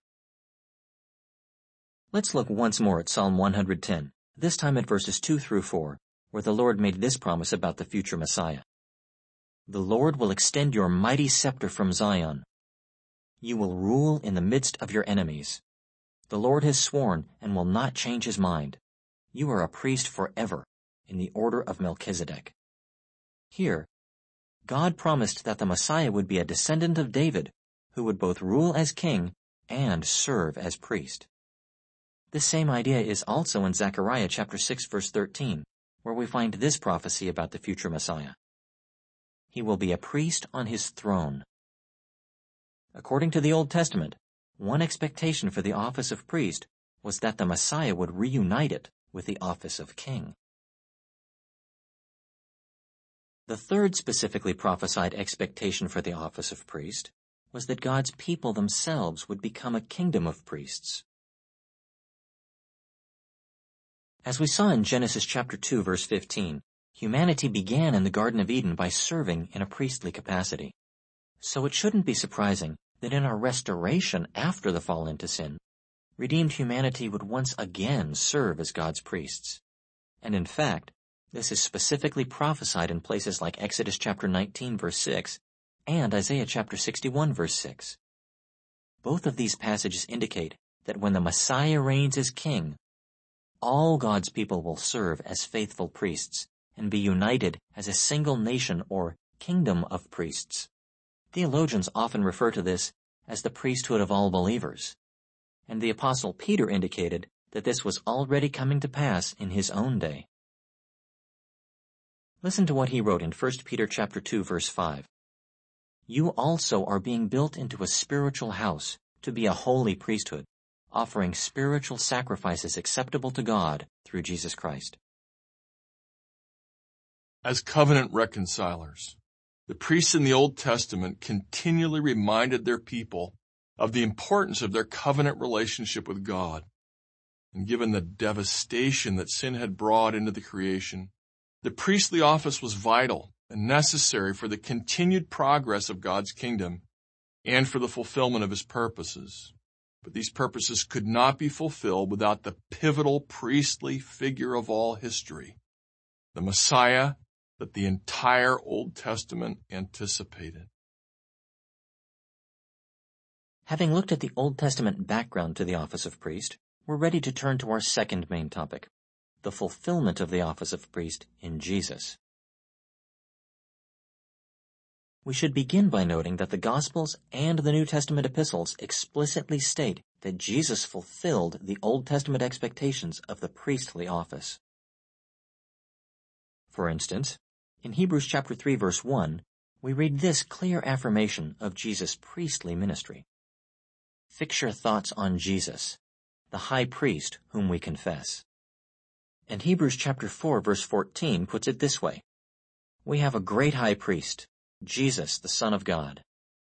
Let's look once more at Psalm 110, this time at verses 2 through 4, where the Lord made this promise about the future Messiah. The Lord will extend your mighty scepter from Zion. You will rule in the midst of your enemies. The Lord has sworn and will not change his mind. You are a priest forever, in the order of Melchizedek. Here, God promised that the Messiah would be a descendant of David, who would both rule as king and serve as priest. This same idea is also in Zechariah chapter 6 verse 13, where we find this prophecy about the future Messiah. He will be a priest on his throne. According to the Old Testament, one expectation for the office of priest was that the Messiah would reunite it with the office of king. The third specifically prophesied expectation for the office of priest was that God's people themselves would become a kingdom of priests. As we saw in Genesis chapter 2 verse 15, humanity began in the Garden of Eden by serving in a priestly capacity. So it shouldn't be surprising that in our restoration after the fall into sin, redeemed humanity would once again serve as God's priests. And in fact, this is specifically prophesied in places like Exodus chapter 19 verse 6 and Isaiah chapter 61 verse 6. Both of these passages indicate that when the Messiah reigns as king, all God's people will serve as faithful priests and be united as a single nation or kingdom of priests. Theologians often refer to this as the priesthood of all believers, and the Apostle Peter indicated that this was already coming to pass in his own day. Listen to what he wrote in 1 Peter chapter 2 verse 5. You also are being built into a spiritual house to be a holy priesthood, offering spiritual sacrifices acceptable to God through Jesus Christ. As covenant reconcilers, the priests in the Old Testament continually reminded their people of the importance of their covenant relationship with God. And given the devastation that sin had brought into the creation, the priestly office was vital and necessary for the continued progress of God's kingdom and for the fulfillment of his purposes. But these purposes could not be fulfilled without the pivotal priestly figure of all history, the Messiah that the entire Old Testament anticipated. Having looked at the Old Testament background to the office of priest, we're ready to turn to our second main topic, the fulfillment of the office of priest in Jesus. We should begin by noting that the Gospels and the New Testament epistles explicitly state that Jesus fulfilled the Old Testament expectations of the priestly office. For instance, in Hebrews chapter 3 verse 1, we read this clear affirmation of Jesus' priestly ministry. Fix your thoughts on Jesus, the high priest whom we confess. And Hebrews chapter 4 verse 14 puts it this way. We have a great high priest, Jesus, the Son of God.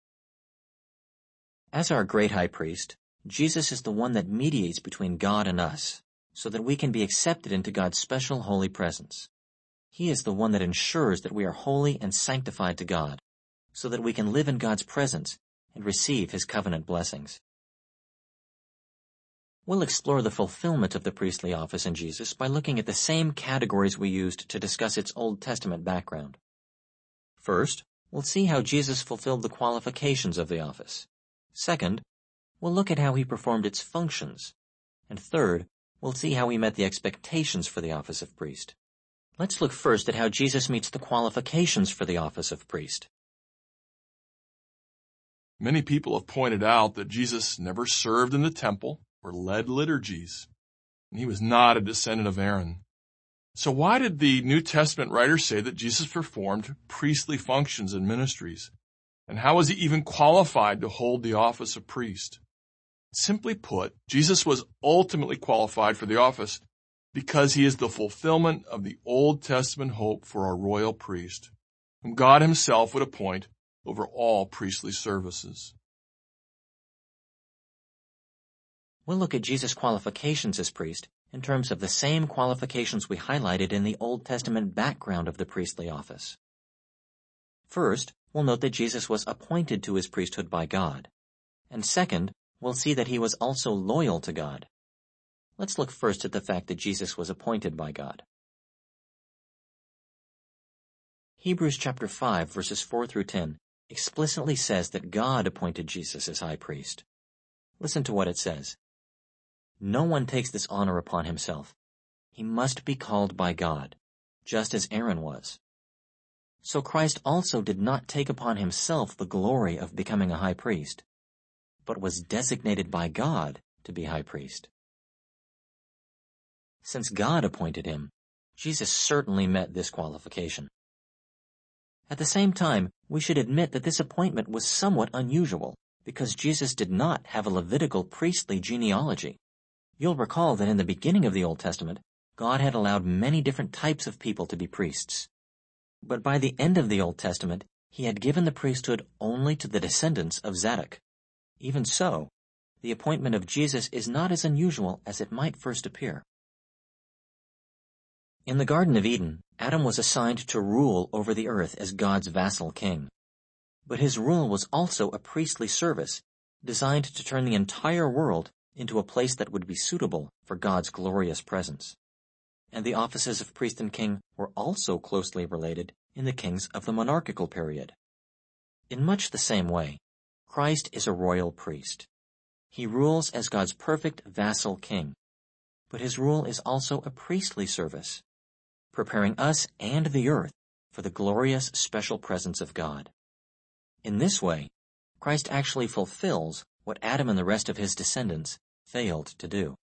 As our great high priest, Jesus is the one that mediates between God and us, so that we can be accepted into God's special holy presence. He is the one that ensures that we are holy and sanctified to God, so that we can live in God's presence and receive his covenant blessings. We'll explore the fulfillment of the priestly office in Jesus by looking at the same categories we used to discuss its Old Testament background. First, we'll see how Jesus fulfilled the qualifications of the office. Second, we'll look at how he performed its functions. And third, we'll see how he met the expectations for the office of priest. Let's look first at how Jesus meets the qualifications for the office of priest. Many people have pointed out that Jesus never served in the temple or led liturgies, and he was not a descendant of Aaron. So why did the New Testament writers say that Jesus performed priestly functions and ministries? And how was he even qualified to hold the office of priest? Simply put, Jesus was ultimately qualified for the office because he is the fulfillment of the Old Testament hope for a royal priest, whom God himself would appoint over all priestly services. We'll look at Jesus' qualifications as priest in terms of the same qualifications we highlighted in the Old Testament background of the priestly office. First, we'll note that Jesus was appointed to his priesthood by God. And second, we'll see that he was also loyal to God. Let's look first at the fact that Jesus was appointed by God. Hebrews chapter 5, verses 4 through 10 explicitly says that God appointed Jesus as high priest. Listen to what it says. No one takes this honor upon himself. He must be called by God, just as Aaron was. So Christ also did not take upon himself the glory of becoming a high priest, but was designated by God to be high priest. Since God appointed him, Jesus certainly met this qualification. At the same time, we should admit that this appointment was somewhat unusual, because Jesus did not have a Levitical priestly genealogy. You'll recall that in the beginning of the Old Testament, God had allowed many different types of people to be priests. But by the end of the Old Testament, he had given the priesthood only to the descendants of Zadok. Even so, the appointment of Jesus is not as unusual as it might first appear. In the Garden of Eden, Adam was assigned to rule over the earth as God's vassal king. But his rule was also a priestly service, designed to turn the entire world into a place that would be suitable for God's glorious presence. And the offices of priest and king were also closely related in the kings of the monarchical period. In much the same way, Christ is a royal priest. He rules as God's perfect vassal king, but his rule is also a priestly service, preparing us and the earth for the glorious special presence of God. In this way, Christ actually fulfills what Adam and the rest of his descendants failed to do.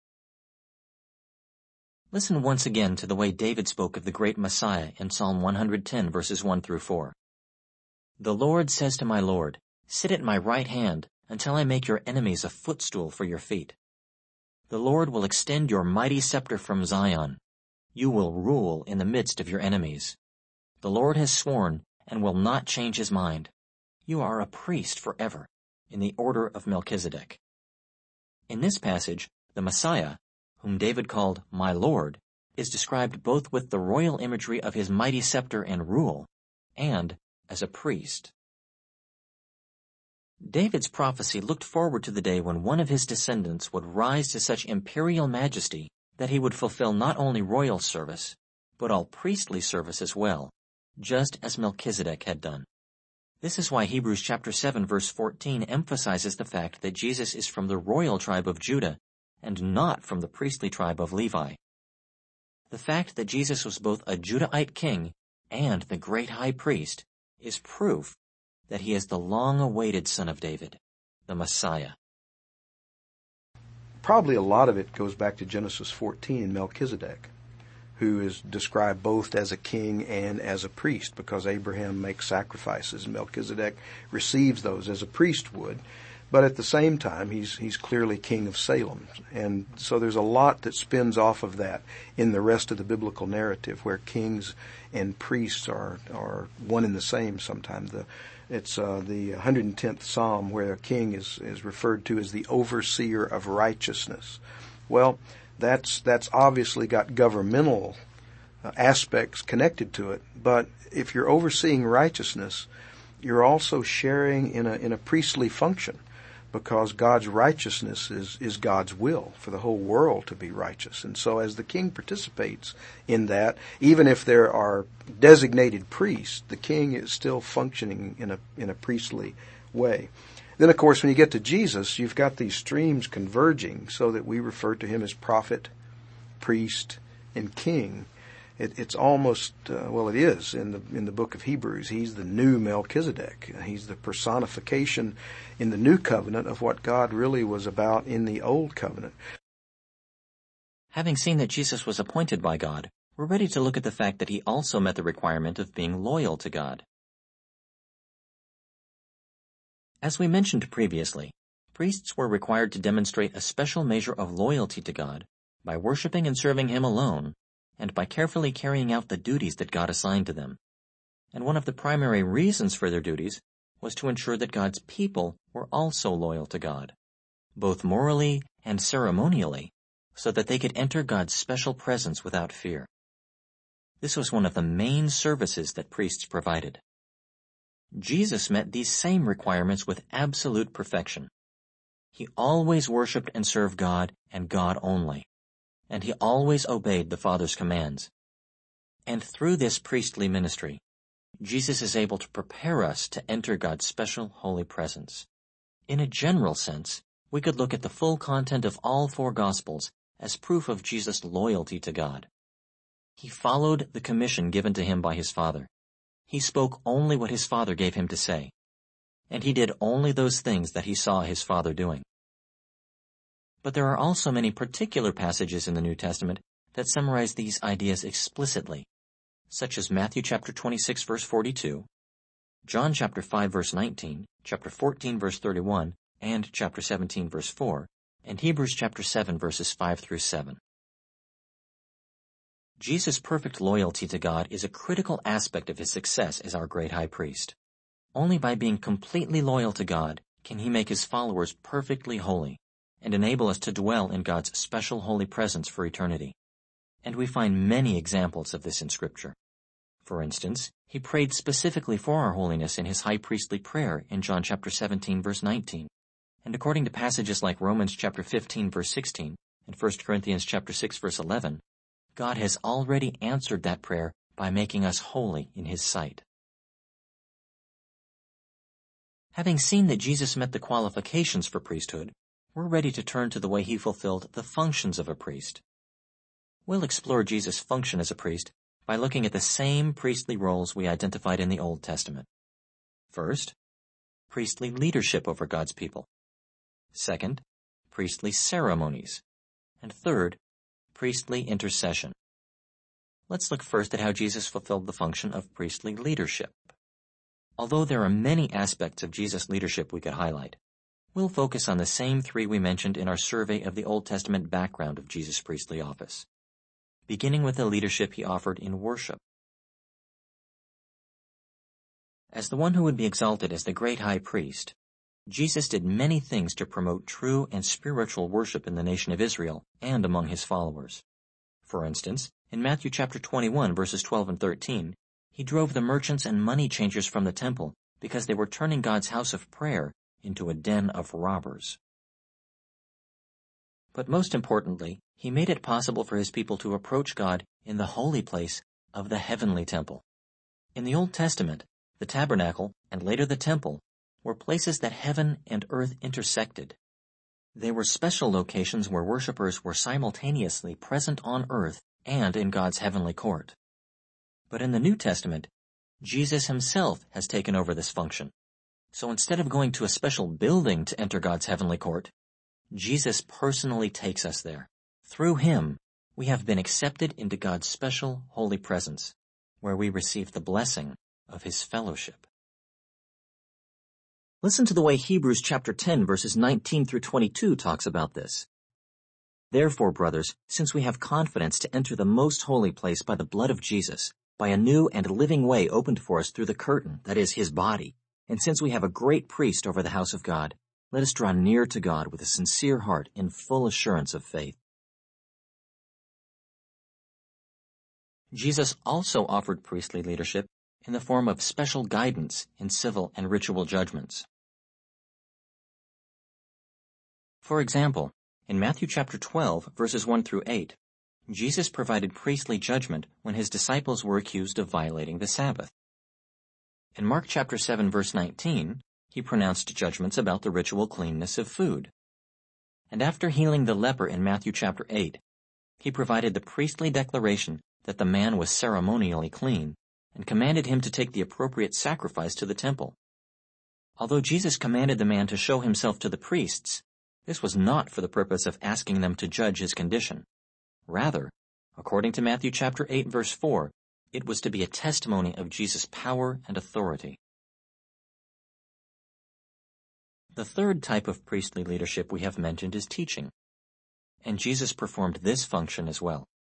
Listen once again to the way David spoke of the great Messiah in Psalm 110, verses 1 through 4. The Lord says to my Lord, sit at my right hand until I make your enemies a footstool for your feet. The Lord will extend your mighty scepter from Zion. You will rule in the midst of your enemies. The Lord has sworn and will not change his mind. You are a priest forever, in the order of Melchizedek. In this passage, the Messiah, whom David called my Lord, is described both with the royal imagery of his mighty scepter and rule, and as a priest. David's prophecy looked forward to the day when one of his descendants would rise to such imperial majesty that he would fulfill not only royal service, but all priestly service as well, just as Melchizedek had done. This is why Hebrews chapter 7 verse 14 emphasizes the fact that Jesus is from the royal tribe of Judah and not from the priestly tribe of Levi. The fact that Jesus was both a Judahite king and the great high priest is proof that he is the long-awaited son of David, the Messiah. Probably a lot of it goes back to Genesis 14, Melchizedek, who is described both as a king and as a priest, because Abraham makes sacrifices and Melchizedek receives those as a priest would. But at the same time, he's clearly king of Salem. And so there's a lot that spins off of that in the rest of the biblical narrative, where kings and priests are one and the same sometimes. It's the 110th Psalm, where a king is referred to as the overseer of righteousness. Well, that's obviously got governmental aspects connected to it. But if you're overseeing righteousness, you're also sharing in a priestly function, because God's righteousness is God's will for the whole world to be righteous. And so as the king participates in that, even if there are designated priests, the king is still functioning in a priestly way. Then, of course, when you get to Jesus, you've got these streams converging so that we refer to him as prophet, priest, and king. It's almost, it is in the book of Hebrews. He's the new Melchizedek. He's the personification in the new covenant of what God really was about in the old covenant. Having seen that Jesus was appointed by God, we're ready to look at the fact that he also met the requirement of being loyal to God. As we mentioned previously, priests were required to demonstrate a special measure of loyalty to God by worshiping and serving him alone, and by carefully carrying out the duties that God assigned to them. And one of the primary reasons for their duties was to ensure that God's people were also loyal to God, both morally and ceremonially, so that they could enter God's special presence without fear. This was one of the main services that priests provided. Jesus met these same requirements with absolute perfection. He always worshiped and served God and God only, and he always obeyed the Father's commands. And through this priestly ministry, Jesus is able to prepare us to enter God's special holy presence. In a general sense, we could look at the full content of all four Gospels as proof of Jesus' loyalty to God. He followed the commission given to him by his Father. He spoke only what his Father gave him to say, and he did only those things that he saw his Father doing. But there are also many particular passages in the New Testament that summarize these ideas explicitly, such as Matthew chapter 26 verse 42, John chapter 5 verse 19, chapter 14 verse 31, and chapter 17 verse 4, and Hebrews chapter 7 verses 5 through 7. Jesus' perfect loyalty to God is a critical aspect of his success as our great high priest. Only by being completely loyal to God can he make his followers perfectly holy and enable us to dwell in God's special holy presence for eternity. And we find many examples of this in Scripture. For instance, he prayed specifically for our holiness in his high priestly prayer in John chapter 17 verse 19. And according to passages like Romans chapter 15 verse 16 and 1 Corinthians chapter 6 verse 11, God has already answered that prayer by making us holy in his sight. Having seen that Jesus met the qualifications for priesthood, we're ready to turn to the way he fulfilled the functions of a priest. We'll explore Jesus' function as a priest by looking at the same priestly roles we identified in the Old Testament. First, priestly leadership over God's people. Second, priestly ceremonies. And third, priestly intercession. Let's look first at how Jesus fulfilled the function of priestly leadership. Although there are many aspects of Jesus' leadership we could highlight, we'll focus on the same three we mentioned in our survey of the Old Testament background of Jesus' priestly office, beginning with the leadership he offered in worship. As the one who would be exalted as the great high priest, Jesus did many things to promote true and spiritual worship in the nation of Israel and among his followers. For instance, in Matthew chapter 21 verses 12 and 13, he drove the merchants and money changers from the temple because they were turning God's house of prayer into a den of robbers. But most importantly, he made it possible for his people to approach God in the holy place of the heavenly temple. In the Old Testament, the tabernacle, and later the temple, were places that heaven and earth intersected. They were special locations where worshipers were simultaneously present on earth and in God's heavenly court. But in the New Testament, Jesus himself has taken over this function. So instead of going to a special building to enter God's heavenly court, Jesus personally takes us there. Through him, we have been accepted into God's special holy presence, where we receive the blessing of his fellowship. Listen to the way Hebrews chapter 10 verses 19 through 22 talks about this. Therefore, brothers, since we have confidence to enter the most holy place by the blood of Jesus, by a new and living way opened for us through the curtain, that is, his body, and since we have a great priest over the house of God, let us draw near to God with a sincere heart in full assurance of faith. Jesus also offered priestly leadership in the form of special guidance in civil and ritual judgments. For example, in Matthew chapter 12, verses 1 through 8, Jesus provided priestly judgment when his disciples were accused of violating the Sabbath. In Mark chapter 7, verse 19, he pronounced judgments about the ritual cleanness of food. And after healing the leper in Matthew chapter 8, he provided the priestly declaration that the man was ceremonially clean and commanded him to take the appropriate sacrifice to the temple. Although Jesus commanded the man to show himself to the priests, this was not for the purpose of asking them to judge his condition. Rather, according to Matthew chapter 8, verse 4, it was to be a testimony of Jesus' power and authority. The third type of priestly leadership we have mentioned is teaching, and Jesus performed this function as well.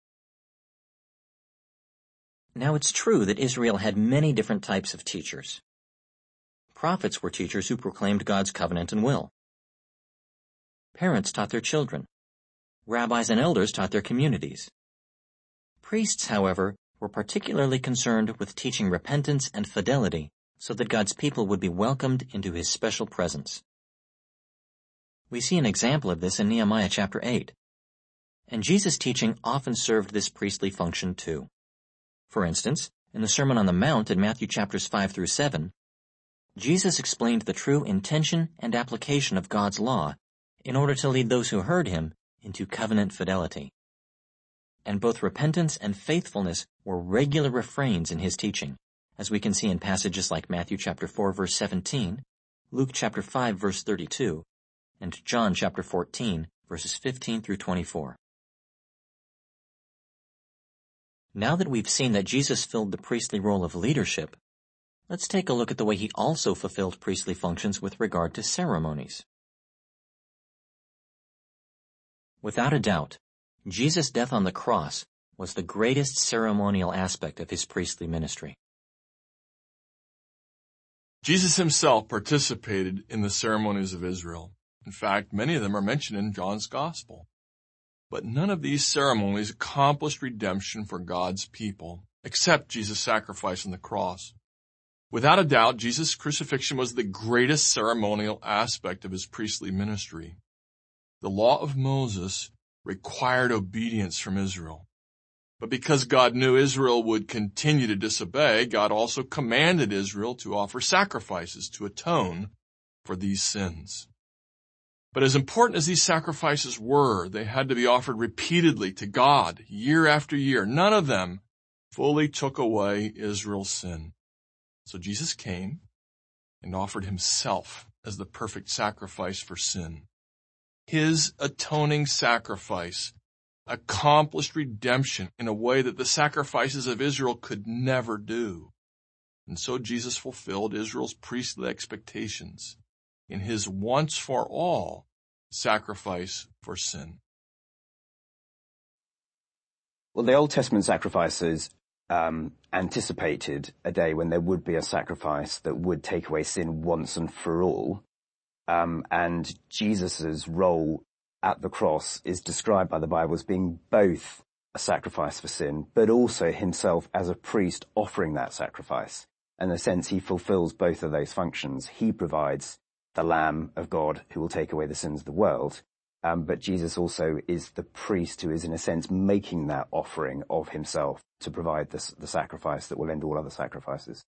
Now it's true that Israel had many different types of teachers. Prophets were teachers who proclaimed God's covenant and will. Parents taught their children. Rabbis and elders taught their communities. Priests, however, were particularly concerned with teaching repentance and fidelity so that God's people would be welcomed into His special presence. We see an example of this in Nehemiah chapter 8. And Jesus' teaching often served this priestly function too. For instance, in the Sermon on the Mount in Matthew chapters 5 through 7, Jesus explained the true intention and application of God's law in order to lead those who heard Him into covenant fidelity. And both repentance and faithfulness were regular refrains in His teaching, as we can see in passages like Matthew chapter 4 verse 17, Luke chapter 5 verse 32, and John chapter 14 verses 15 through 24. Now that we've seen that Jesus filled the priestly role of leadership, let's take a look at the way He also fulfilled priestly functions with regard to ceremonies. Without a doubt, Jesus' death on the cross was the greatest ceremonial aspect of His priestly ministry. Jesus Himself participated in the ceremonies of Israel. In fact, many of them are mentioned in John's Gospel. But none of these ceremonies accomplished redemption for God's people, except Jesus' sacrifice on the cross. Without a doubt, Jesus' crucifixion was the greatest ceremonial aspect of His priestly ministry. The law of Moses required obedience from Israel. But because God knew Israel would continue to disobey, God also commanded Israel to offer sacrifices to atone for these sins. But as important as these sacrifices were, they had to be offered repeatedly to God, year after year. None of them fully took away Israel's sin. So Jesus came and offered Himself as the perfect sacrifice for sin. His atoning sacrifice accomplished redemption in a way that the sacrifices of Israel could never do. And so Jesus fulfilled Israel's priestly expectations in His once-for-all sacrifice for sin. Well, the Old Testament sacrifices anticipated a day when there would be a sacrifice that would take away sin once and for all. And Jesus' role at the cross is described by the Bible as being both a sacrifice for sin, but also Himself as a priest offering that sacrifice. In a sense, He fulfills both of those functions. He provides the Lamb of God who will take away the sins of the world, but Jesus also is the priest who is, in a sense, making that offering of Himself to provide the sacrifice that will end all other sacrifices.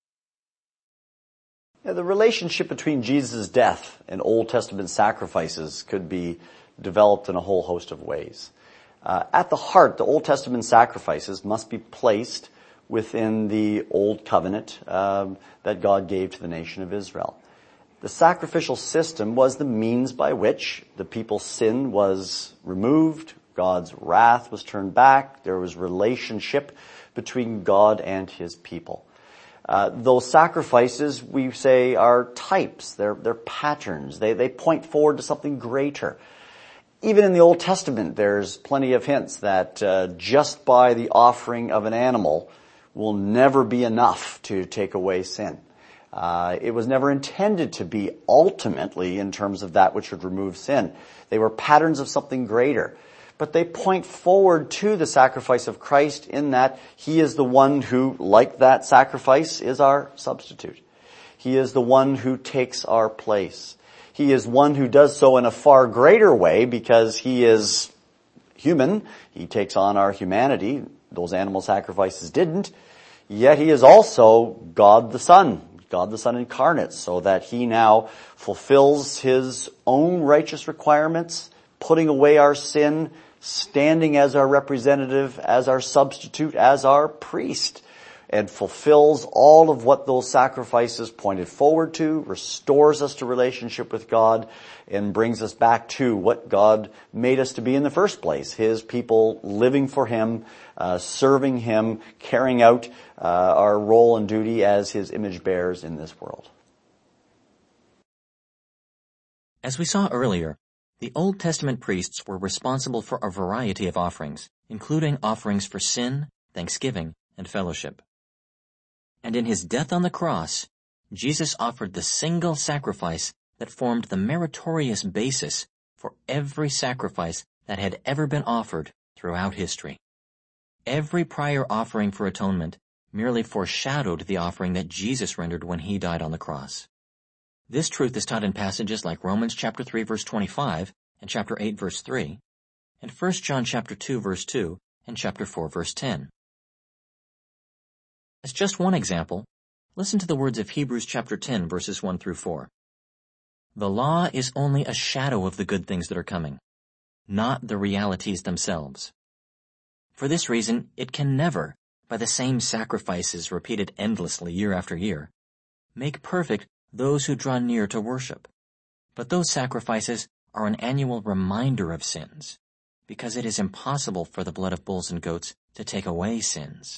Yeah, the relationship between Jesus' death and Old Testament sacrifices could be developed in a whole host of ways. At the heart, the Old Testament sacrifices must be placed within the Old Covenant that God gave to the nation of Israel. The sacrificial system was the means by which the people's sin was removed, God's wrath was turned back, there was relationship between God and His people. Those sacrifices, we say, are types, they're patterns, they point forward to something greater. Even in the Old Testament, there's plenty of hints that just by the offering of an animal will never be enough to take away sin. It was never intended to be ultimately in terms of that which would remove sin. They were patterns of something greater. But they point forward to the sacrifice of Christ in that He is the one who, like that sacrifice, is our substitute. He is the one who takes our place. He is one who does so in a far greater way because He is human. He takes on our humanity. Those animal sacrifices didn't. Yet He is also God the Son incarnate, so that He now fulfills His own righteous requirements, putting away our sin, standing as our representative, as our substitute, as our priest, and fulfills all of what those sacrifices pointed forward to, restores us to relationship with God, and brings us back to what God made us to be in the first place, His people living for Him, serving Him, carrying out our role and duty as His image bearers in this world. As we saw earlier, the Old Testament priests were responsible for a variety of offerings, including offerings for sin, thanksgiving, and fellowship. And in His death on the cross, Jesus offered the single sacrifice that formed the meritorious basis for every sacrifice that had ever been offered throughout history. Every prior offering for atonement merely foreshadowed the offering that Jesus rendered when He died on the cross. This truth is taught in passages like Romans chapter 3 verse 25 and chapter 8 verse 3, and 1 John chapter 2 verse 2 and chapter 4 verse 10. As just one example, listen to the words of Hebrews chapter 10 verses 1 through 4. The law is only a shadow of the good things that are coming, not the realities themselves. For this reason, it can never, by the same sacrifices repeated endlessly year after year, make perfect those who draw near to worship. But those sacrifices are an annual reminder of sins, because it is impossible for the blood of bulls and goats to take away sins.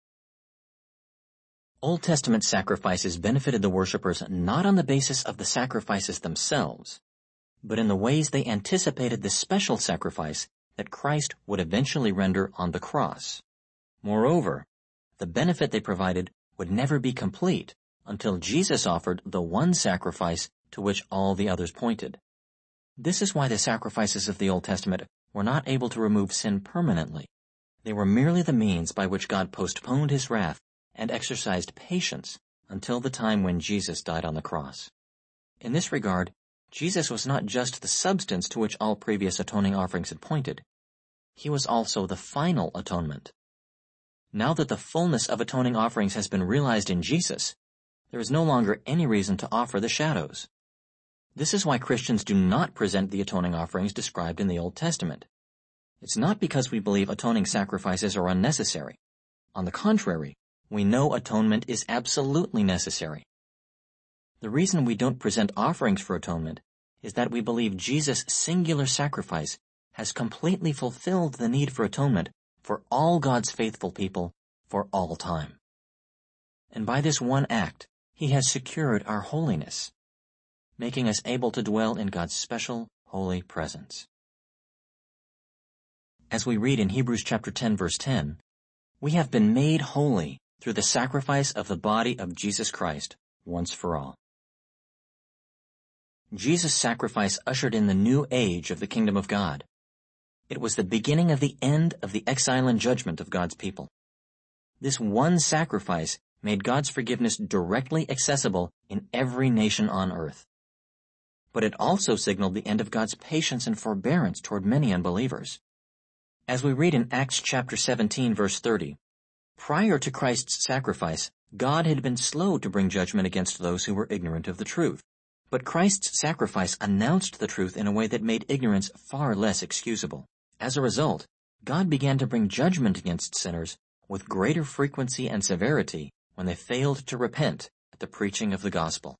Old Testament sacrifices benefited the worshipers not on the basis of the sacrifices themselves, but in the ways they anticipated the special sacrifice that Christ would eventually render on the cross. Moreover, the benefit they provided would never be complete until Jesus offered the one sacrifice to which all the others pointed. This is why the sacrifices of the Old Testament were not able to remove sin permanently. They were merely the means by which God postponed His wrath and exercised patience until the time when Jesus died on the cross. In this regard, Jesus was not just the substance to which all previous atoning offerings had pointed. He was also the final atonement. Now that the fullness of atoning offerings has been realized in Jesus, there is no longer any reason to offer the shadows. This is why Christians do not present the atoning offerings described in the Old Testament. It's not because we believe atoning sacrifices are unnecessary. On the contrary, we know atonement is absolutely necessary. The reason we don't present offerings for atonement is that we believe Jesus' singular sacrifice has completely fulfilled the need for atonement for all God's faithful people for all time. And by this one act, He has secured our holiness, making us able to dwell in God's special, holy presence. As we read in Hebrews chapter 10 verse 10, we have been made holy through the sacrifice of the body of Jesus Christ once for all. Jesus' sacrifice ushered in the new age of the kingdom of God. It was the beginning of the end of the exile and judgment of God's people. This one sacrifice made God's forgiveness directly accessible in every nation on earth. But it also signaled the end of God's patience and forbearance toward many unbelievers. As we read in Acts chapter 17 verse 30, prior to Christ's sacrifice, God had been slow to bring judgment against those who were ignorant of the truth. But Christ's sacrifice announced the truth in a way that made ignorance far less excusable. As a result, God began to bring judgment against sinners with greater frequency and severity when they failed to repent at the preaching of the gospel.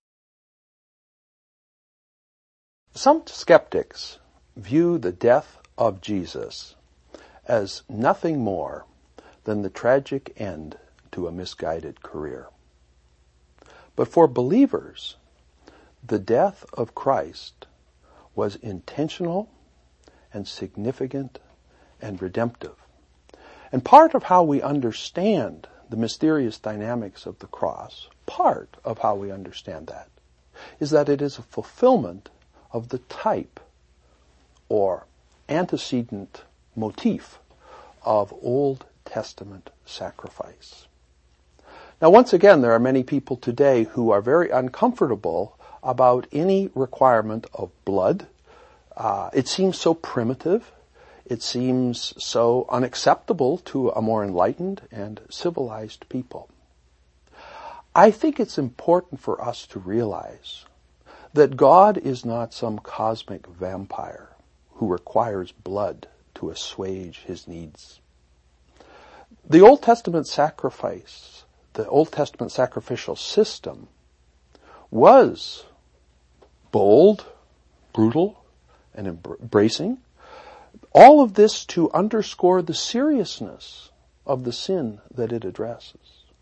Some skeptics view the death of Jesus as nothing more than the tragic end to a misguided career. But for believers, the death of Christ was intentional and significant and redemptive. And part of how we understand the mysterious dynamics of the cross, part of how we understand that, is that it is a fulfillment of the type or antecedent motif of Old Testament sacrifice. Now, once again, there are many people today who are very uncomfortable about any requirement of blood. It seems so primitive. It seems so unacceptable to a more enlightened and civilized people. I think it's important for us to realize that God is not some cosmic vampire who requires blood to assuage his needs. The Old Testament sacrifice, the Old Testament sacrificial system, was bold, brutal, and embracing. All of this to underscore the seriousness of the sin that it addresses.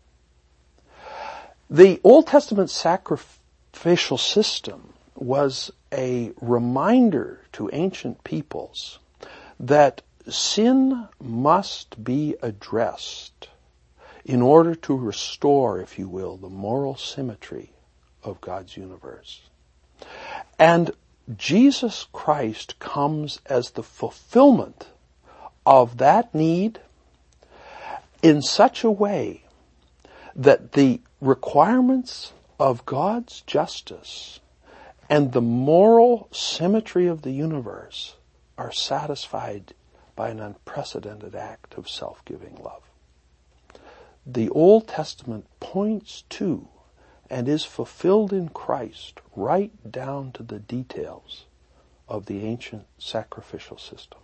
The Old Testament sacrificial system was a reminder to ancient peoples that sin must be addressed in order to restore, if you will, the moral symmetry of God's universe. And Jesus Christ comes as the fulfillment of that need in such a way that the requirements of God's justice and the moral symmetry of the universe are satisfied by an unprecedented act of self-giving love. The Old Testament points to and is fulfilled in Christ right down to the details of the ancient sacrificial system.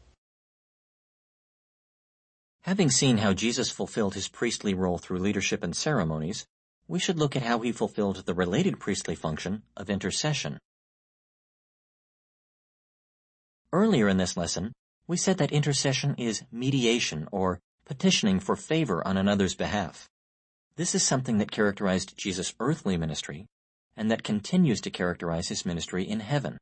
Having seen how Jesus fulfilled his priestly role through leadership and ceremonies, we should look at how he fulfilled the related priestly function of intercession. Earlier in this lesson, we said that intercession is mediation or petitioning for favor on another's behalf. This is something that characterized Jesus' earthly ministry and that continues to characterize his ministry in heaven.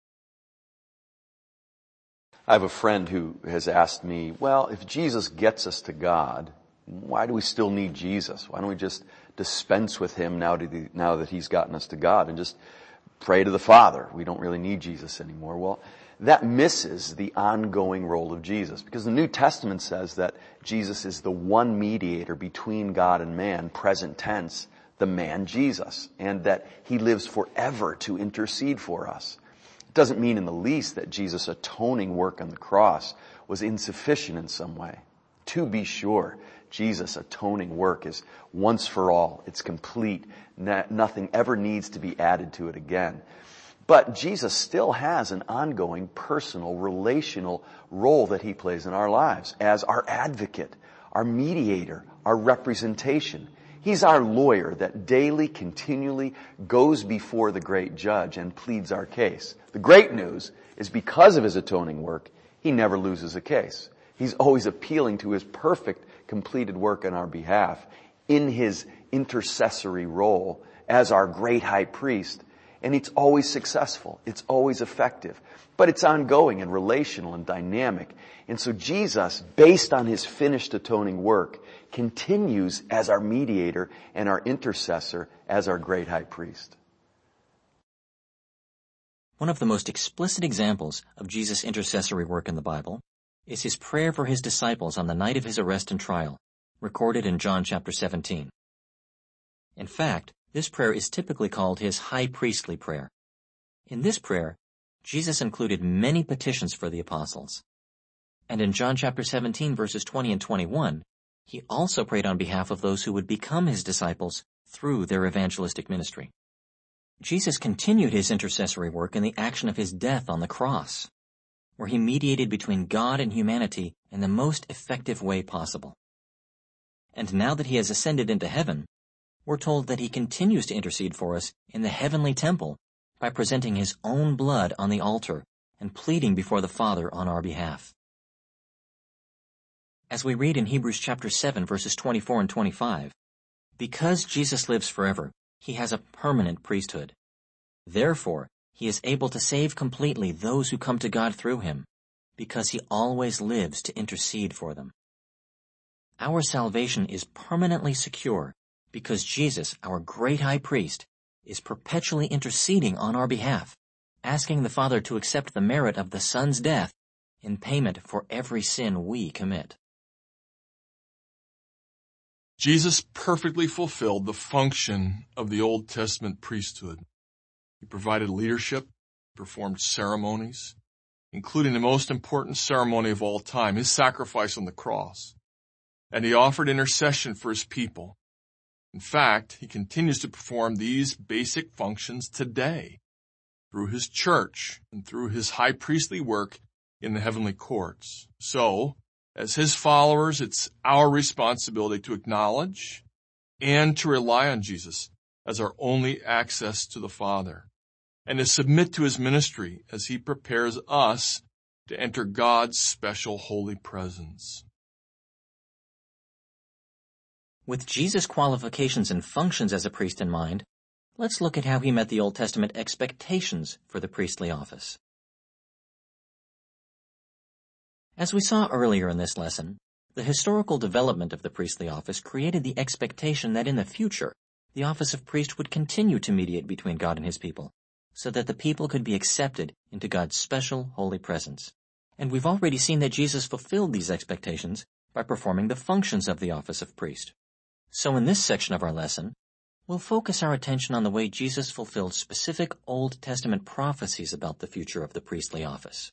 I have a friend who has asked me, well, if Jesus gets us to God, why do we still need Jesus? Why don't we just dispense with him now that he's gotten us to God and just pray to the Father? We don't really need Jesus anymore. Well, that misses the ongoing role of Jesus, because the New Testament says that Jesus is the one mediator between God and man, present tense, the man Jesus, and that he lives forever to intercede for us. It doesn't mean in the least that Jesus' atoning work on the cross was insufficient in some way. To be sure, Jesus' atoning work is once for all. It's complete. Nothing ever needs to be added to it again. But Jesus still has an ongoing personal, relational role that he plays in our lives as our advocate, our mediator, our representation. He's our lawyer that daily, continually goes before the great judge and pleads our case. The great news is because of his atoning work, he never loses a case. He's always appealing to his perfect, completed work on our behalf in his intercessory role as our great high priest. And it's always successful. It's always effective. But it's ongoing and relational and dynamic. And so Jesus, based on his finished atoning work, continues as our mediator and our intercessor as our great high priest. One of the most explicit examples of Jesus' intercessory work in the Bible is his prayer for his disciples on the night of his arrest and trial, recorded in John chapter 17. In fact, this prayer is typically called his high priestly prayer. In this prayer, Jesus included many petitions for the apostles. And in John chapter 17, verses 20 and 21, he also prayed on behalf of those who would become his disciples through their evangelistic ministry. Jesus continued his intercessory work in the action of his death on the cross, where he mediated between God and humanity in the most effective way possible. And now that he has ascended into heaven, we're told that he continues to intercede for us in the heavenly temple by presenting his own blood on the altar and pleading before the Father on our behalf. As we read in Hebrews chapter 7, verses 24 and 25, because Jesus lives forever, he has a permanent priesthood. Therefore, he is able to save completely those who come to God through him, because he always lives to intercede for them. Our salvation is permanently secure because Jesus, our great high priest, is perpetually interceding on our behalf, asking the Father to accept the merit of the Son's death in payment for every sin we commit. Jesus perfectly fulfilled the function of the Old Testament priesthood. He provided leadership, performed ceremonies, including the most important ceremony of all time, his sacrifice on the cross. And he offered intercession for his people. In fact, he continues to perform these basic functions today through his church and through his high priestly work in the heavenly courts. So, as his followers, it's our responsibility to acknowledge and to rely on Jesus as our only access to the Father, and to submit to his ministry as he prepares us to enter God's special holy presence. With Jesus' qualifications and functions as a priest in mind, let's look at how he met the Old Testament expectations for the priestly office. As we saw earlier in this lesson, the historical development of the priestly office created the expectation that in the future, the office of priest would continue to mediate between God and his people, so that the people could be accepted into God's special holy presence. And we've already seen that Jesus fulfilled these expectations by performing the functions of the office of priest. So in this section of our lesson, we'll focus our attention on the way Jesus fulfilled specific Old Testament prophecies about the future of the priestly office.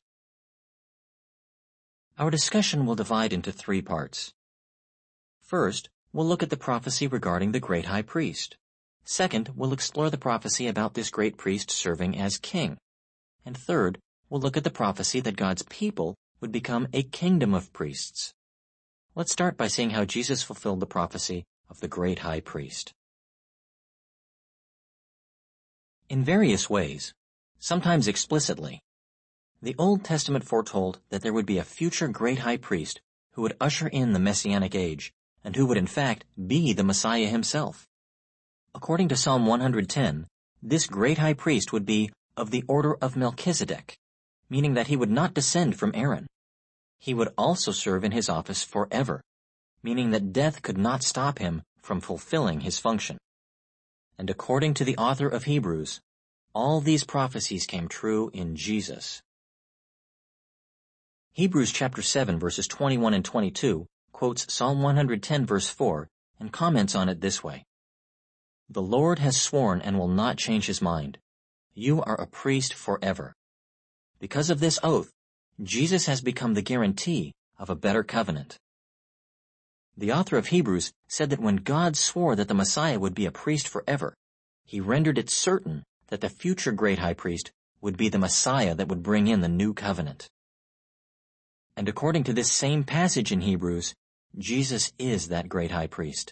Our discussion will divide into 3 parts. First, we'll look at the prophecy regarding the great high priest. Second, we'll explore the prophecy about this great priest serving as king. And third, we'll look at the prophecy that God's people would become a kingdom of priests. Let's start by seeing how Jesus fulfilled the prophecy of the great high priest. In various ways, sometimes explicitly, the Old Testament foretold that there would be a future great high priest who would usher in the Messianic age, and who would in fact be the Messiah himself. According to Psalm 110, this great high priest would be of the order of Melchizedek, meaning that he would not descend from Aaron. He would also serve in his office forever, meaning that death could not stop him from fulfilling his function. And according to the author of Hebrews, all these prophecies came true in Jesus. Hebrews chapter 7 verses 21 and 22 quotes Psalm 110 verse 4 and comments on it this way. The Lord has sworn and will not change his mind. You are a priest forever. Because of this oath, Jesus has become the guarantee of a better covenant. The author of Hebrews said that when God swore that the Messiah would be a priest forever, he rendered it certain that the future great high priest would be the Messiah that would bring in the new covenant. And according to this same passage in Hebrews, Jesus is that great high priest.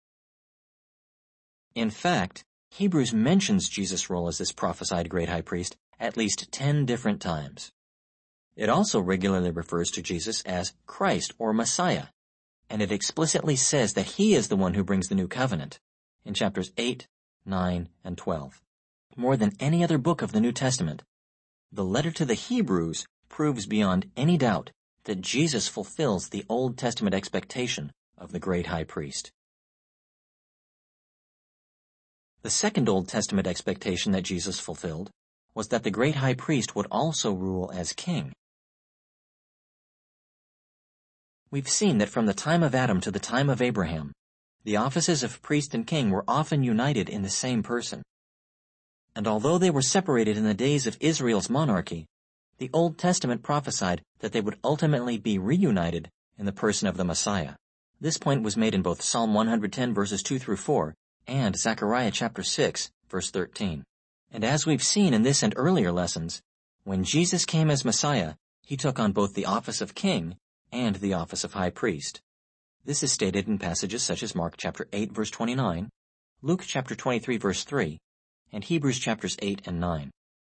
In fact, Hebrews mentions Jesus' role as this prophesied great high priest at least 10 different times. It also regularly refers to Jesus as Christ or Messiah, and it explicitly says that he is the one who brings the new covenant in chapters 8, 9, and 12. More than any other book of the New Testament, the letter to the Hebrews proves beyond any doubt that Jesus fulfills the Old Testament expectation of the great high priest. The second Old Testament expectation that Jesus fulfilled was that the great high priest would also rule as king. We've seen that from the time of Adam to the time of Abraham, the offices of priest and king were often united in the same person. And although they were separated in the days of Israel's monarchy, the Old Testament prophesied that they would ultimately be reunited in the person of the Messiah. This point was made in both Psalm 110 verses 2 through 4 and Zechariah chapter 6 verse 13. And as we've seen in this and earlier lessons, when Jesus came as Messiah, he took on both the office of king and the office of high priest. This is stated in passages such as Mark chapter 8 verse 29, Luke chapter 23 verse 3, and Hebrews chapters 8 and 9.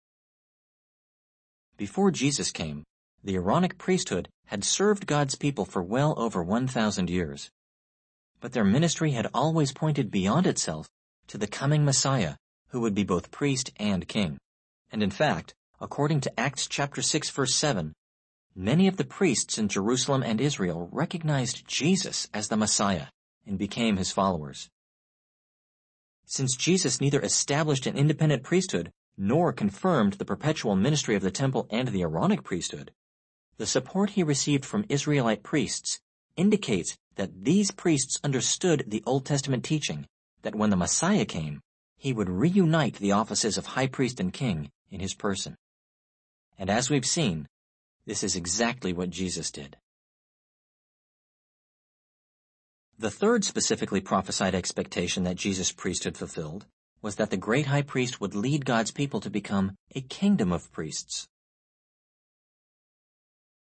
Before Jesus came, the Aaronic priesthood had served God's people for well over 1,000 years. But their ministry had always pointed beyond itself to the coming Messiah, who would be both priest and king. And in fact, according to Acts chapter 6 verse 7, many of the priests in Jerusalem and Israel recognized Jesus as the Messiah and became his followers. Since Jesus neither established an independent priesthood nor confirmed the perpetual ministry of the temple and the Aaronic priesthood, the support he received from Israelite priests indicates that these priests understood the Old Testament teaching that when the Messiah came, he would reunite the offices of high priest and king in his person. And as we've seen, this is exactly what Jesus did. The third specifically prophesied expectation that Jesus' priesthood fulfilled was that the great high priest would lead God's people to become a kingdom of priests.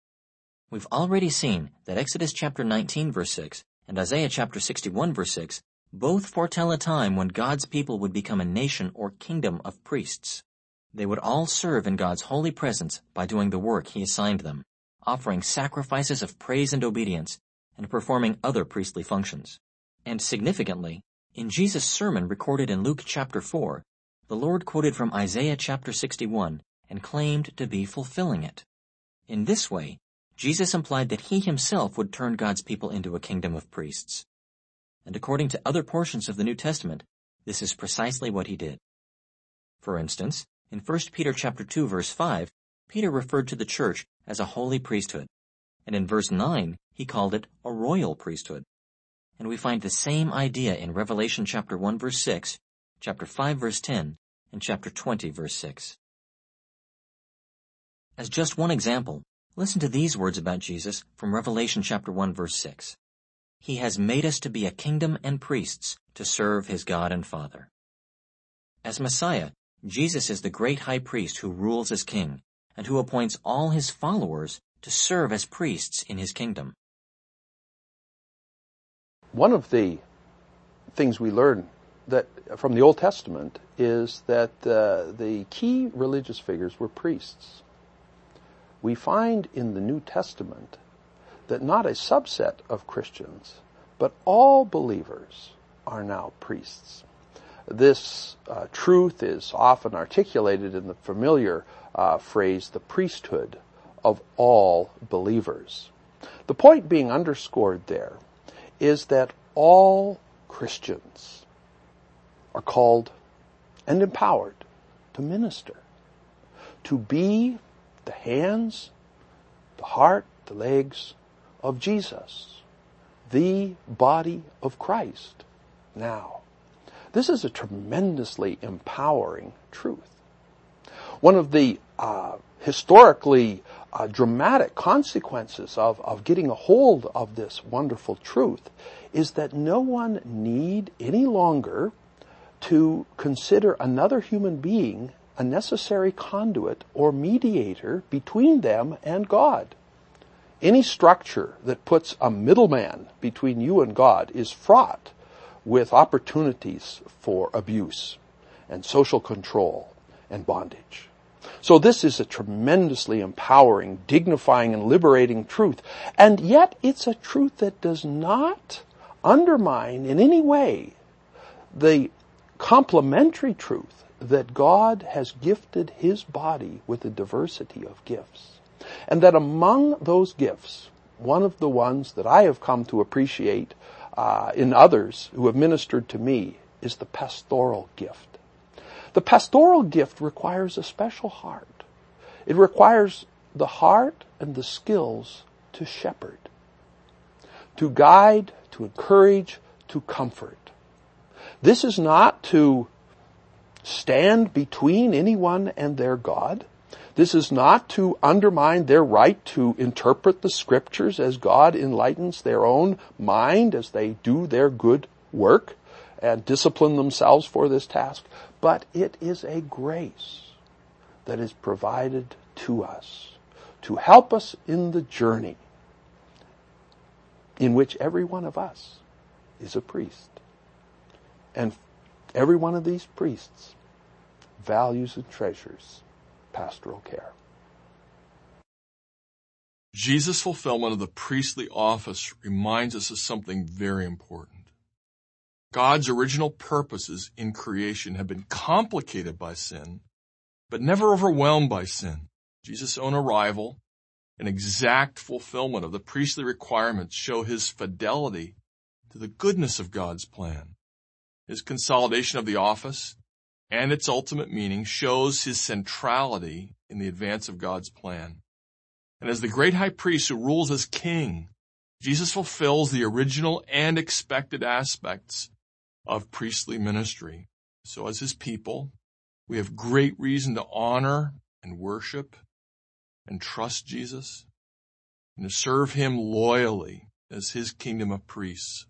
We've already seen that Exodus chapter 19 verse 6 and Isaiah chapter 61 verse 6 both foretell a time when God's people would become a nation or kingdom of priests. They would all serve in God's holy presence by doing the work He assigned them, offering sacrifices of praise and obedience, and performing other priestly functions. And significantly, in Jesus' sermon recorded in Luke chapter 4, the Lord quoted from Isaiah chapter 61 and claimed to be fulfilling it. In this way, Jesus implied that He Himself would turn God's people into a kingdom of priests. And according to other portions of the New Testament, this is precisely what He did. For instance, in 1 Peter chapter 2 verse 5, Peter referred to the church as a holy priesthood, and in verse 9 he called it a royal priesthood. And we find the same idea in Revelation chapter 1 verse 6, chapter 5 verse 10, and chapter 20 verse 6. As just one example, listen to these words about Jesus from Revelation chapter 1 verse 6. He has made us to be a kingdom and priests to serve His God and Father. As Messiah, Jesus is the great high priest who rules as king and who appoints all His followers to serve as priests in His kingdom. One of the things we learn that from the Old Testament is that the key religious figures were priests. We find in the New Testament that not a subset of Christians, but all believers are now priests. This truth is often articulated in the familiar phrase, the priesthood of all believers. The point being underscored there is that all Christians are called and empowered to minister, to be the hands, the heart, the legs of Jesus, the body of Christ now. This is a tremendously empowering truth. One of the historically dramatic consequences of getting a hold of this wonderful truth is that no one need any longer to consider another human being a necessary conduit or mediator between them and God. Any structure that puts a middleman between you and God is fraught with opportunities for abuse and social control and bondage. So this is a tremendously empowering, dignifying, and liberating truth. And yet it's a truth that does not undermine in any way the complementary truth that God has gifted His body with a diversity of gifts. And that among those gifts, one of the ones that I have come to appreciate in others who have ministered to me is the pastoral gift. The pastoral gift requires a special heart. It requires the heart and the skills to shepherd, to guide, to encourage, to comfort. This is not to stand between anyone and their God. This is not to undermine their right to interpret the Scriptures as God enlightens their own mind as they do their good work and discipline themselves for this task. But it is a grace that is provided to us to help us in the journey in which every one of us is a priest. And every one of these priests values and treasures pastoral care. Jesus' fulfillment of the priestly office reminds us of something very important. God's original purposes in creation have been complicated by sin, but never overwhelmed by sin. Jesus' own arrival and exact fulfillment of the priestly requirements show His fidelity to the goodness of God's plan. His consolidation of the office and its ultimate meaning shows His centrality in the advance of God's plan. And as the great high priest who rules as king, Jesus fulfills the original and expected aspects of priestly ministry. So as His people, we have great reason to honor and worship and trust Jesus and to serve Him loyally as His kingdom of priests.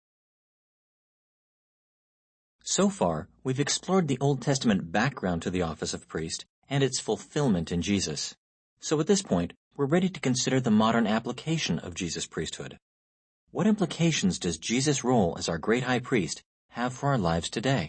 So far, we've explored the Old Testament background to the office of priest and its fulfillment in Jesus. So at this point, we're ready to consider the modern application of Jesus' priesthood. What implications does Jesus' role as our great high priest have for our lives today?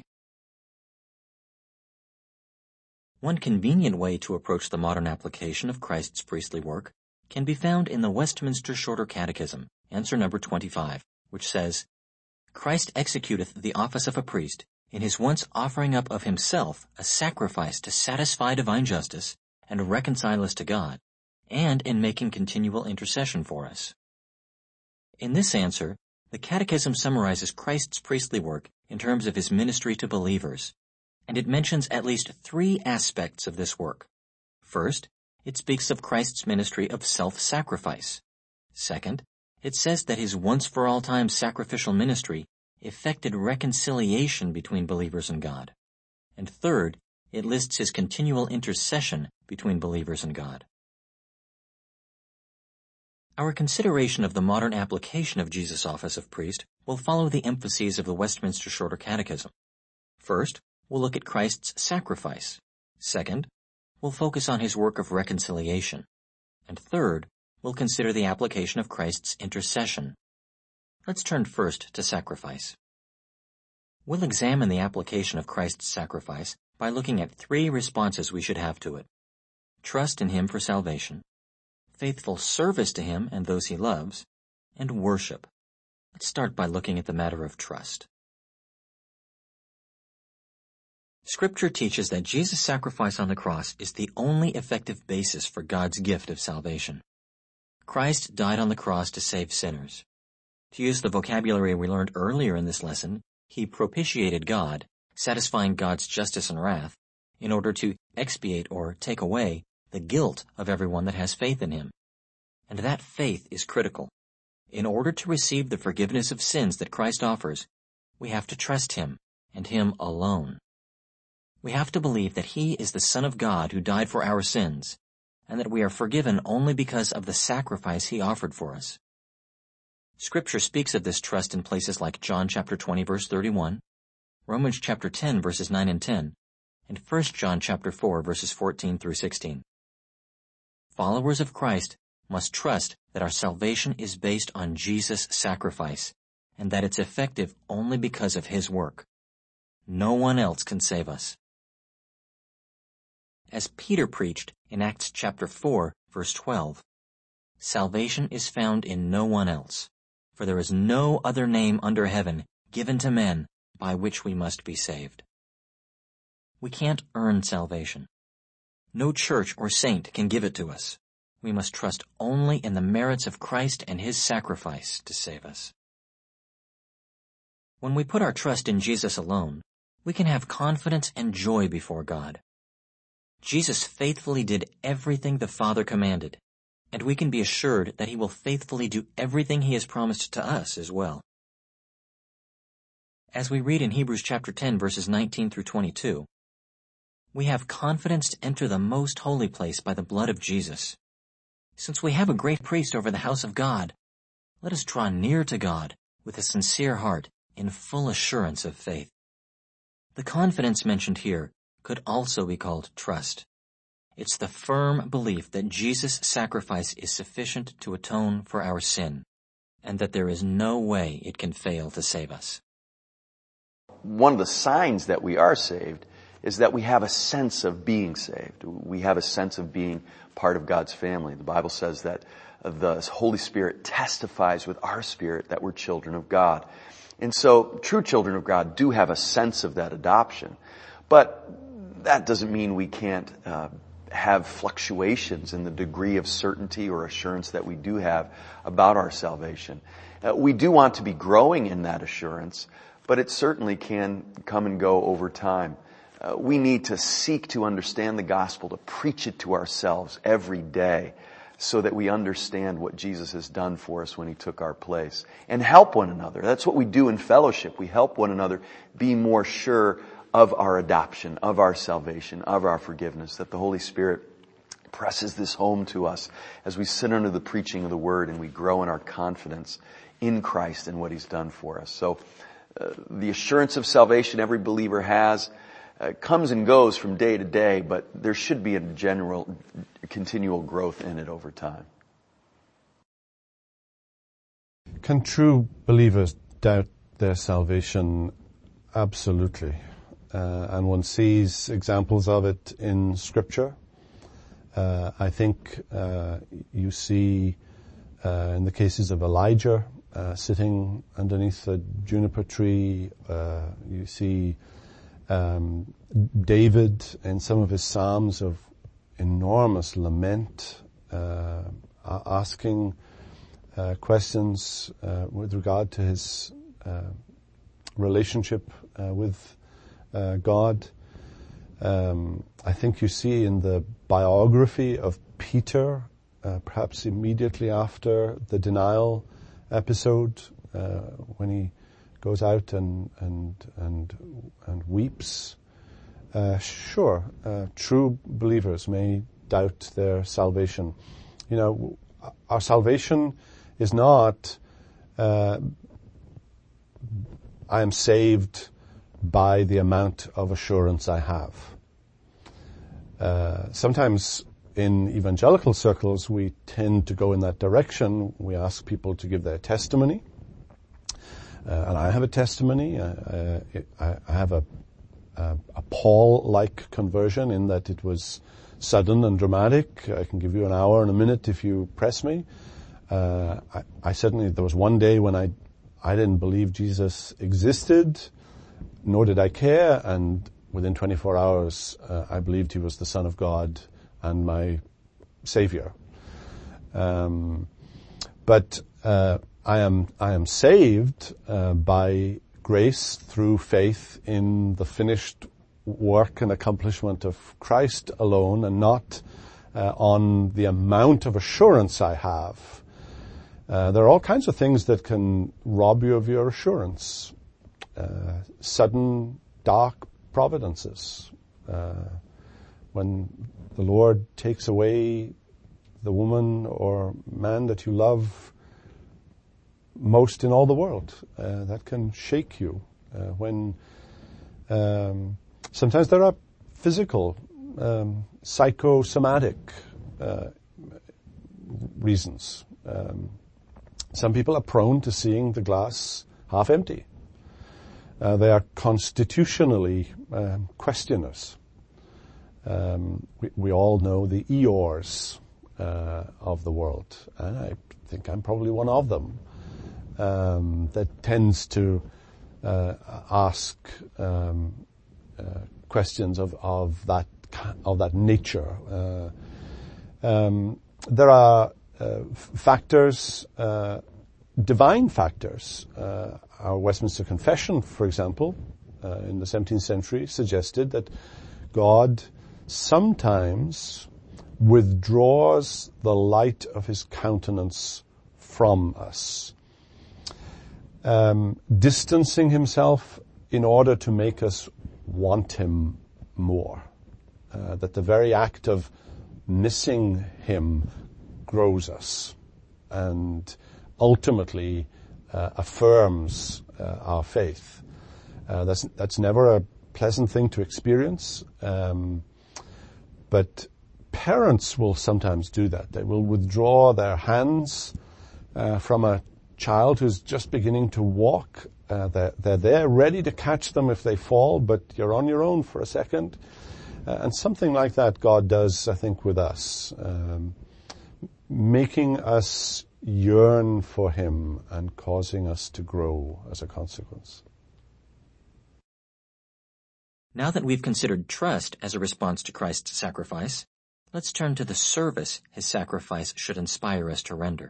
One convenient way to approach the modern application of Christ's priestly work can be found in the Westminster Shorter Catechism, answer number 25, which says, Christ executeth the office of a priest in his once offering up of himself a sacrifice to satisfy divine justice and reconcile us to God, and in making continual intercession for us. In this answer, the Catechism summarizes Christ's priestly work in terms of his ministry to believers, and it mentions at least 3 aspects of this work. First, it speaks of Christ's ministry of self-sacrifice. Second, it says that his once-for-all-time sacrificial ministry effected reconciliation between believers and God. And third, it lists his continual intercession between believers and God. Our consideration of the modern application of Jesus' office of priest will follow the emphases of the Westminster Shorter Catechism. First, we'll look at Christ's sacrifice. Second, we'll focus on his work of reconciliation. And third, we'll consider the application of Christ's intercession. Let's turn first to sacrifice. We'll examine the application of Christ's sacrifice by looking at 3 responses we should have to it: trust in him for salvation, faithful service to him and those he loves, and worship. Let's start by looking at the matter of trust. Scripture teaches that Jesus' sacrifice on the cross is the only effective basis for God's gift of salvation. Christ died on the cross to save sinners. To use the vocabulary we learned earlier in this lesson, he propitiated God, satisfying God's justice and wrath, in order to expiate or take away the guilt of everyone that has faith in him. And that faith is critical. In order to receive the forgiveness of sins that Christ offers, we have to trust him, and him alone. We have to believe that he is the Son of God who died for our sins, and that we are forgiven only because of the sacrifice he offered for us. Scripture speaks of this trust in places like John chapter 20 verse 31, Romans chapter 10 verses 9 and 10, and 1 John chapter 4 verses 14 through 16. Followers of Christ must trust that our salvation is based on Jesus' sacrifice, and that it's effective only because of his work. No one else can save us. As Peter preached in Acts chapter 4, verse 12, salvation is found in no one else, for there is no other name under heaven given to men by which we must be saved. We can't earn salvation. No church or saint can give it to us. We must trust only in the merits of Christ and his sacrifice to save us. When we put our trust in Jesus alone, we can have confidence and joy before God. Jesus faithfully did everything the Father commanded, and we can be assured that he will faithfully do everything he has promised to us as well. As we read in Hebrews chapter 10 verses 19 through 22, we have confidence to enter the most holy place by the blood of Jesus. Since we have a great priest over the house of God, let us draw near to God with a sincere heart in full assurance of faith. The confidence mentioned here could also be called trust. It's the firm belief that Jesus' sacrifice is sufficient to atone for our sin, and that there is no way it can fail to save us. One of the signs that we are saved is that we have a sense of being saved. We have a sense of being part of God's family. The Bible says that the Holy Spirit testifies with our spirit that we're children of God. And so true children of God do have a sense of that adoption. But that doesn't mean we can't have fluctuations in the degree of certainty or assurance that we do have about our salvation. We do want to be growing in that assurance, but it certainly can come and go over time. We need to seek to understand the gospel, to preach it to ourselves every day so that we understand what Jesus has done for us when he took our place, and help one another. That's what we do in fellowship. We help one another be more sure of our adoption, of our salvation, of our forgiveness, that the Holy Spirit presses this home to us as we sit under the preaching of the Word and we grow in our confidence in Christ and what he's done for us. So the assurance of salvation every believer has, comes and goes from day to day, but there should be a general, continual growth in it over time. Can true believers doubt their salvation? Absolutely. And one sees examples of it in Scripture. I think you see in the cases of Elijah sitting underneath a juniper tree. You see David in some of his psalms of enormous lament, asking questions with regard to his relationship with God. I think you see in the biography of Peter, perhaps immediately after the denial episode, when he goes out and weeps. Sure, true believers may doubt their salvation. You know, our salvation is not, I am saved by the amount of assurance I have. Sometimes in evangelical circles we tend to go in that direction. We ask people to give their testimony. And I have a testimony. I have a Paul-like conversion in that it was sudden and dramatic. I can give you an hour and a minute if you press me. I certainly, there was one day when I didn't believe Jesus existed, nor did I care, and within 24 hours I believed he was the Son of God and my Savior. But I am saved by grace through faith in the finished work and accomplishment of Christ alone, and not on the amount of assurance I have. There are all kinds of things that can rob you of your assurance. Sudden, dark providences. When the Lord takes away the woman or man that you love most in all the world, that can shake you. When sometimes there are physical, psychosomatic reasons. Some people are prone to seeing the glass half empty. They are constitutionally questioners. We all know the Eeyores of the world, and I think I'm probably one of them, that tends to ask questions of that nature. There are factors, divine factors. Our Westminster Confession, for example, in the 17th century, suggested that God sometimes withdraws the light of his countenance from us, distancing himself in order to make us want him more. That the very act of missing him grows us and ultimately affirms our faith. That's never a pleasant thing to experience, but parents will sometimes do that. They will withdraw their hands from a child who's just beginning to walk. They're there ready to catch them if they fall, but you're on your own for a second. And something like that God does, I think, with us, making us yearn for him and causing us to grow as a consequence. Now that we've considered trust as a response to Christ's sacrifice, let's turn to the service his sacrifice should inspire us to render.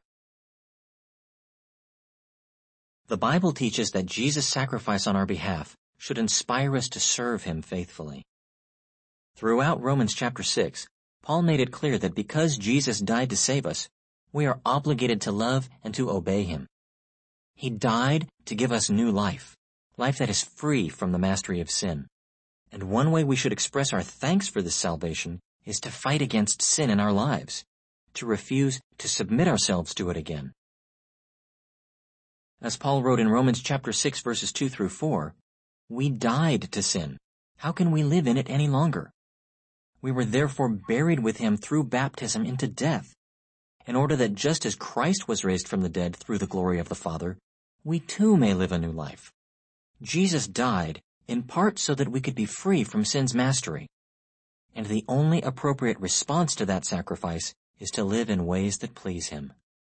The Bible teaches that Jesus' sacrifice on our behalf should inspire us to serve him faithfully. Throughout Romans chapter 6, Paul made it clear that because Jesus died to save us, we are obligated to love and to obey him. He died to give us new life, life that is free from the mastery of sin. And one way we should express our thanks for this salvation is to fight against sin in our lives, to refuse to submit ourselves to it again. As Paul wrote in Romans chapter 6 verses 2 through 4, we died to sin how can we live in it any longer? We were therefore buried with him through baptism into death, in order that just as Christ was raised from the dead through the glory of the Father, we too may live a new life. Jesus died, in part so that we could be free from sin's mastery. And the only appropriate response to that sacrifice is to live in ways that please him.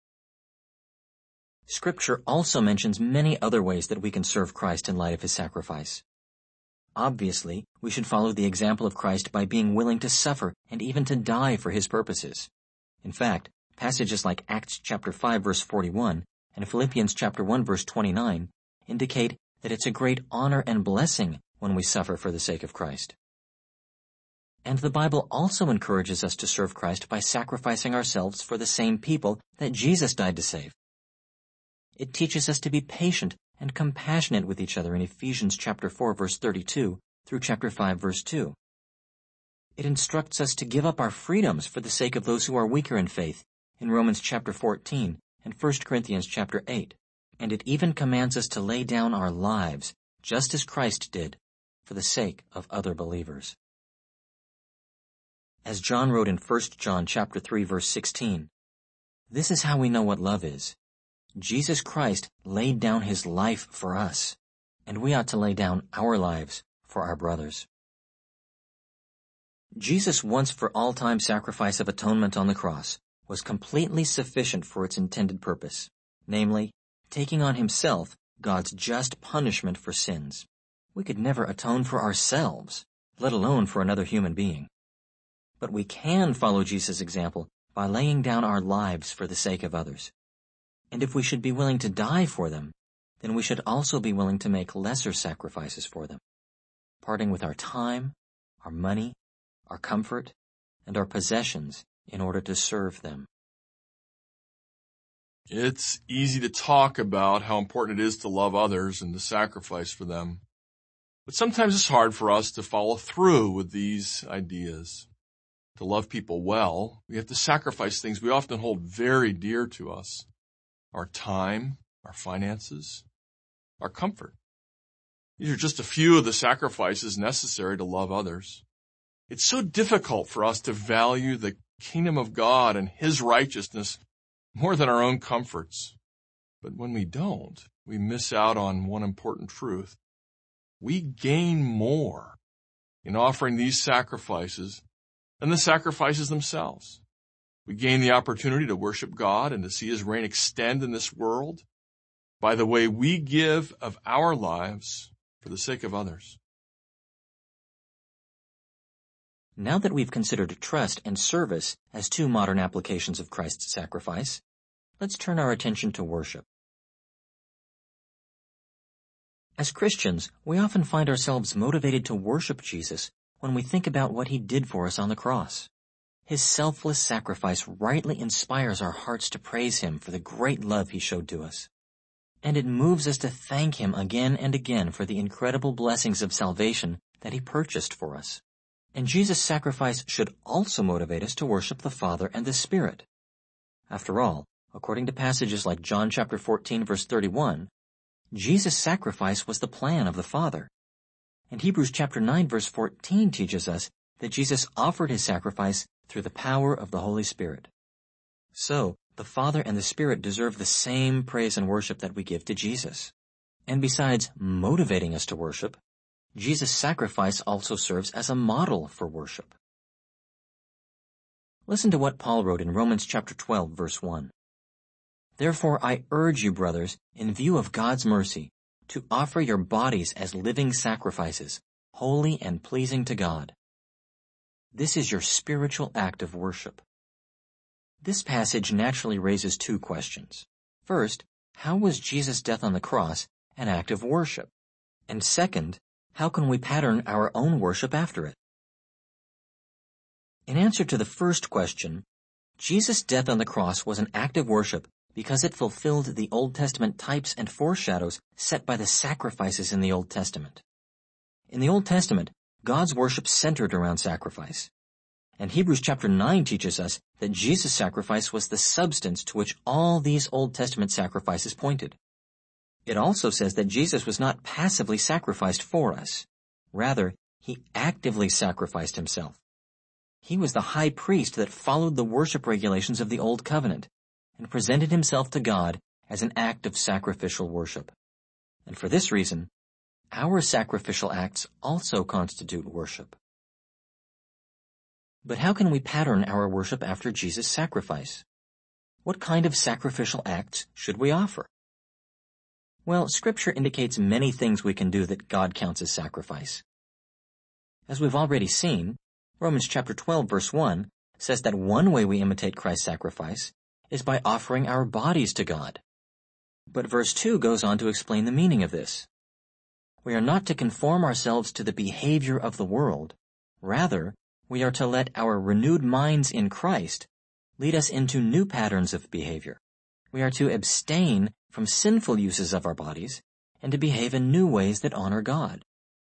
Scripture also mentions many other ways that we can serve Christ in light of his sacrifice. Obviously, we should follow the example of Christ by being willing to suffer and even to die for his purposes. In fact, passages like Acts chapter 5 verse 41 and Philippians chapter 1 verse 29 indicate that it's a great honor and blessing when we suffer for the sake of Christ. And the Bible also encourages us to serve Christ by sacrificing ourselves for the same people that Jesus died to save. It teaches us to be patient and compassionate with each other in Ephesians chapter 4 verse 32 through chapter 5 verse 2. It instructs us to give up our freedoms for the sake of those who are weaker in faith in Romans chapter 14 and 1 Corinthians chapter 8. And it even commands us to lay down our lives, just as Christ did, for the sake of other believers. As John wrote in 1 John chapter 3 verse 16, "This is how we know what love is. Jesus Christ laid down his life for us, and we ought to lay down our lives for our brothers." Jesus' once-for-all-time sacrifice of atonement on the cross was completely sufficient for its intended purpose, namely, taking on himself God's just punishment for sins. We could never atone for ourselves, let alone for another human being. But we can follow Jesus' example by laying down our lives for the sake of others. And if we should be willing to die for them, then we should also be willing to make lesser sacrifices for them, parting with our time, our money, our comfort, and our possessions in order to serve them. It's easy to talk about how important it is to love others and to sacrifice for them. But sometimes it's hard for us to follow through with these ideas. To love people well, we have to sacrifice things we often hold very dear to us. Our time, our finances, our comfort. These are just a few of the sacrifices necessary to love others. It's so difficult for us to value the kingdom of God and his righteousness more than our own comforts. But when we don't, we miss out on one important truth. We gain more in offering these sacrifices than the sacrifices themselves. We gain the opportunity to worship God and to see his reign extend in this world by the way we give of our lives for the sake of others. Now that we've considered trust and service as two modern applications of Christ's sacrifice, let's turn our attention to worship. As Christians, we often find ourselves motivated to worship Jesus when we think about what he did for us on the cross. His selfless sacrifice rightly inspires our hearts to praise him for the great love he showed to us. And it moves us to thank him again and again for the incredible blessings of salvation that he purchased for us. And Jesus' sacrifice should also motivate us to worship the Father and the Spirit. After all, according to passages like John chapter 14 verse 31, Jesus' sacrifice was the plan of the Father. And Hebrews chapter 9 verse 14 teaches us that Jesus offered his sacrifice through the power of the Holy Spirit. So, the Father and the Spirit deserve the same praise and worship that we give to Jesus. And besides motivating us to worship, Jesus' sacrifice also serves as a model for worship. Listen to what Paul wrote in Romans chapter 12 verse 1. "Therefore I urge you, brothers, in view of God's mercy, to offer your bodies as living sacrifices, holy and pleasing to God. This is your spiritual act of worship." This passage naturally raises two questions. First, how was Jesus' death on the cross an act of worship? And second, how can we pattern our own worship after it? In answer to the first question, Jesus' death on the cross was an act of worship because it fulfilled the Old Testament types and foreshadows set by the sacrifices in the Old Testament. In the Old Testament, God's worship centered around sacrifice. And Hebrews chapter 9 teaches us that Jesus' sacrifice was the substance to which all these Old Testament sacrifices pointed. It also says that Jesus was not passively sacrificed for us. Rather, He actively sacrificed himself. He was the high priest that followed the worship regulations of the Old Covenant and presented himself to God as an act of sacrificial worship. And for this reason, our sacrificial acts also constitute worship. But how can we pattern our worship after Jesus' sacrifice? What kind of sacrificial acts should we offer? Well, Scripture indicates many things we can do that God counts as sacrifice. As we've already seen, Romans chapter 12 verse 1 says that one way we imitate Christ's sacrifice is by offering our bodies to God. But verse 2 goes on to explain the meaning of this. We are not to conform ourselves to the behavior of the world. Rather, we are to let our renewed minds in Christ lead us into new patterns of behavior. We are to abstain from sinful uses of our bodies and to behave in new ways that honor God.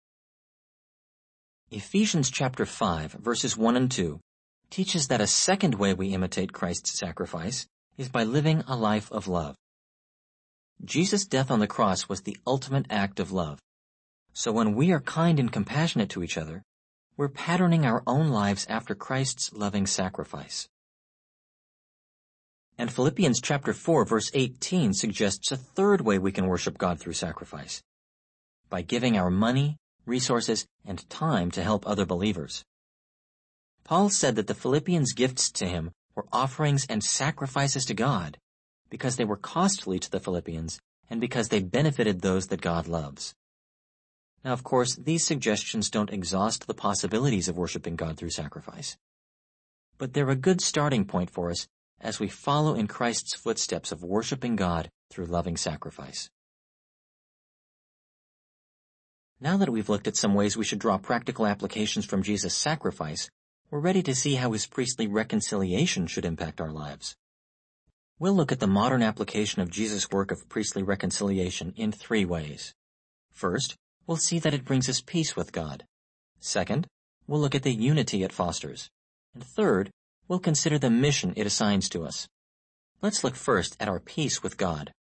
Ephesians chapter 5 verses 1 and 2 teaches that a second way we imitate Christ's sacrifice is by living a life of love. Jesus' death on the cross was the ultimate act of love. So when we are kind and compassionate to each other, we're patterning our own lives after Christ's loving sacrifice. And Philippians chapter 4 verse 18 suggests a third way we can worship God through sacrifice, by giving our money, resources, and time to help other believers. Paul said that the Philippians' gifts to him were offerings and sacrifices to God because they were costly to the Philippians and because they benefited those that God loves. Now, of course, these suggestions don't exhaust the possibilities of worshiping God through sacrifice. But they're a good starting point for us as we follow in Christ's footsteps of worshiping God through loving sacrifice. Now that we've looked at some ways we should draw practical applications from Jesus' sacrifice, we're ready to see how his priestly reconciliation should impact our lives. We'll look at the modern application of Jesus' work of priestly reconciliation in 3 ways. First, we'll see that it brings us peace with God. Second, we'll look at the unity it fosters. And third, we'll consider the mission it assigns to us. Let's look first at our peace with God.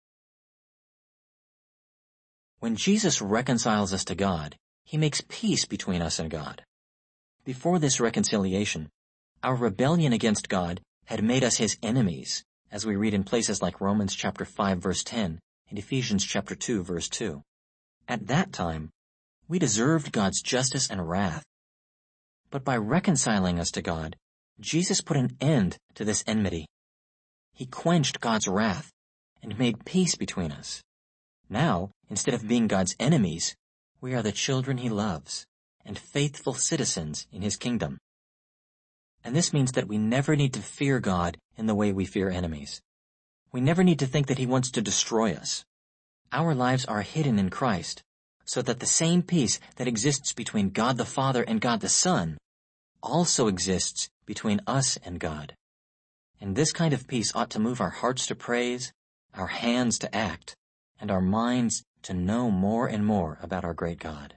When Jesus reconciles us to God, he makes peace between us and God. Before this reconciliation, our rebellion against God had made us his enemies, as we read in places like Romans chapter 5 verse 10 and Ephesians chapter 2 verse 2. At that time, we deserved God's justice and wrath. But by reconciling us to God, Jesus put an end to this enmity. He quenched God's wrath and made peace between us. Now, instead of being God's enemies, we are the children he loves and faithful citizens in his kingdom. And this means that we never need to fear God in the way we fear enemies. We never need to think that he wants to destroy us. Our lives are hidden in Christ, so that the same peace that exists between God the Father and God the Son also exists between us and God. And this kind of peace ought to move our hearts to praise, our hands to act, and our minds to know more and more about our great God.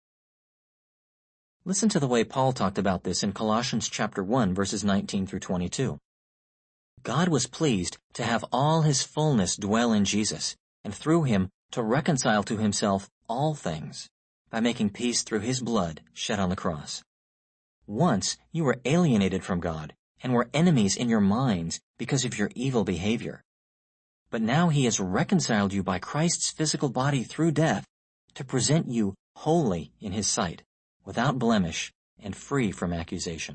Listen to the way Paul talked about this in Colossians chapter 1 verses 19 through 22. God was pleased to have all his fullness dwell in Jesus, and through him to reconcile to himself all things, by making peace through his blood shed on the cross. Once you were alienated from God and were enemies in your minds because of your evil behavior. But now he has reconciled you by Christ's physical body through death to present you holy in his sight, without blemish and free from accusation.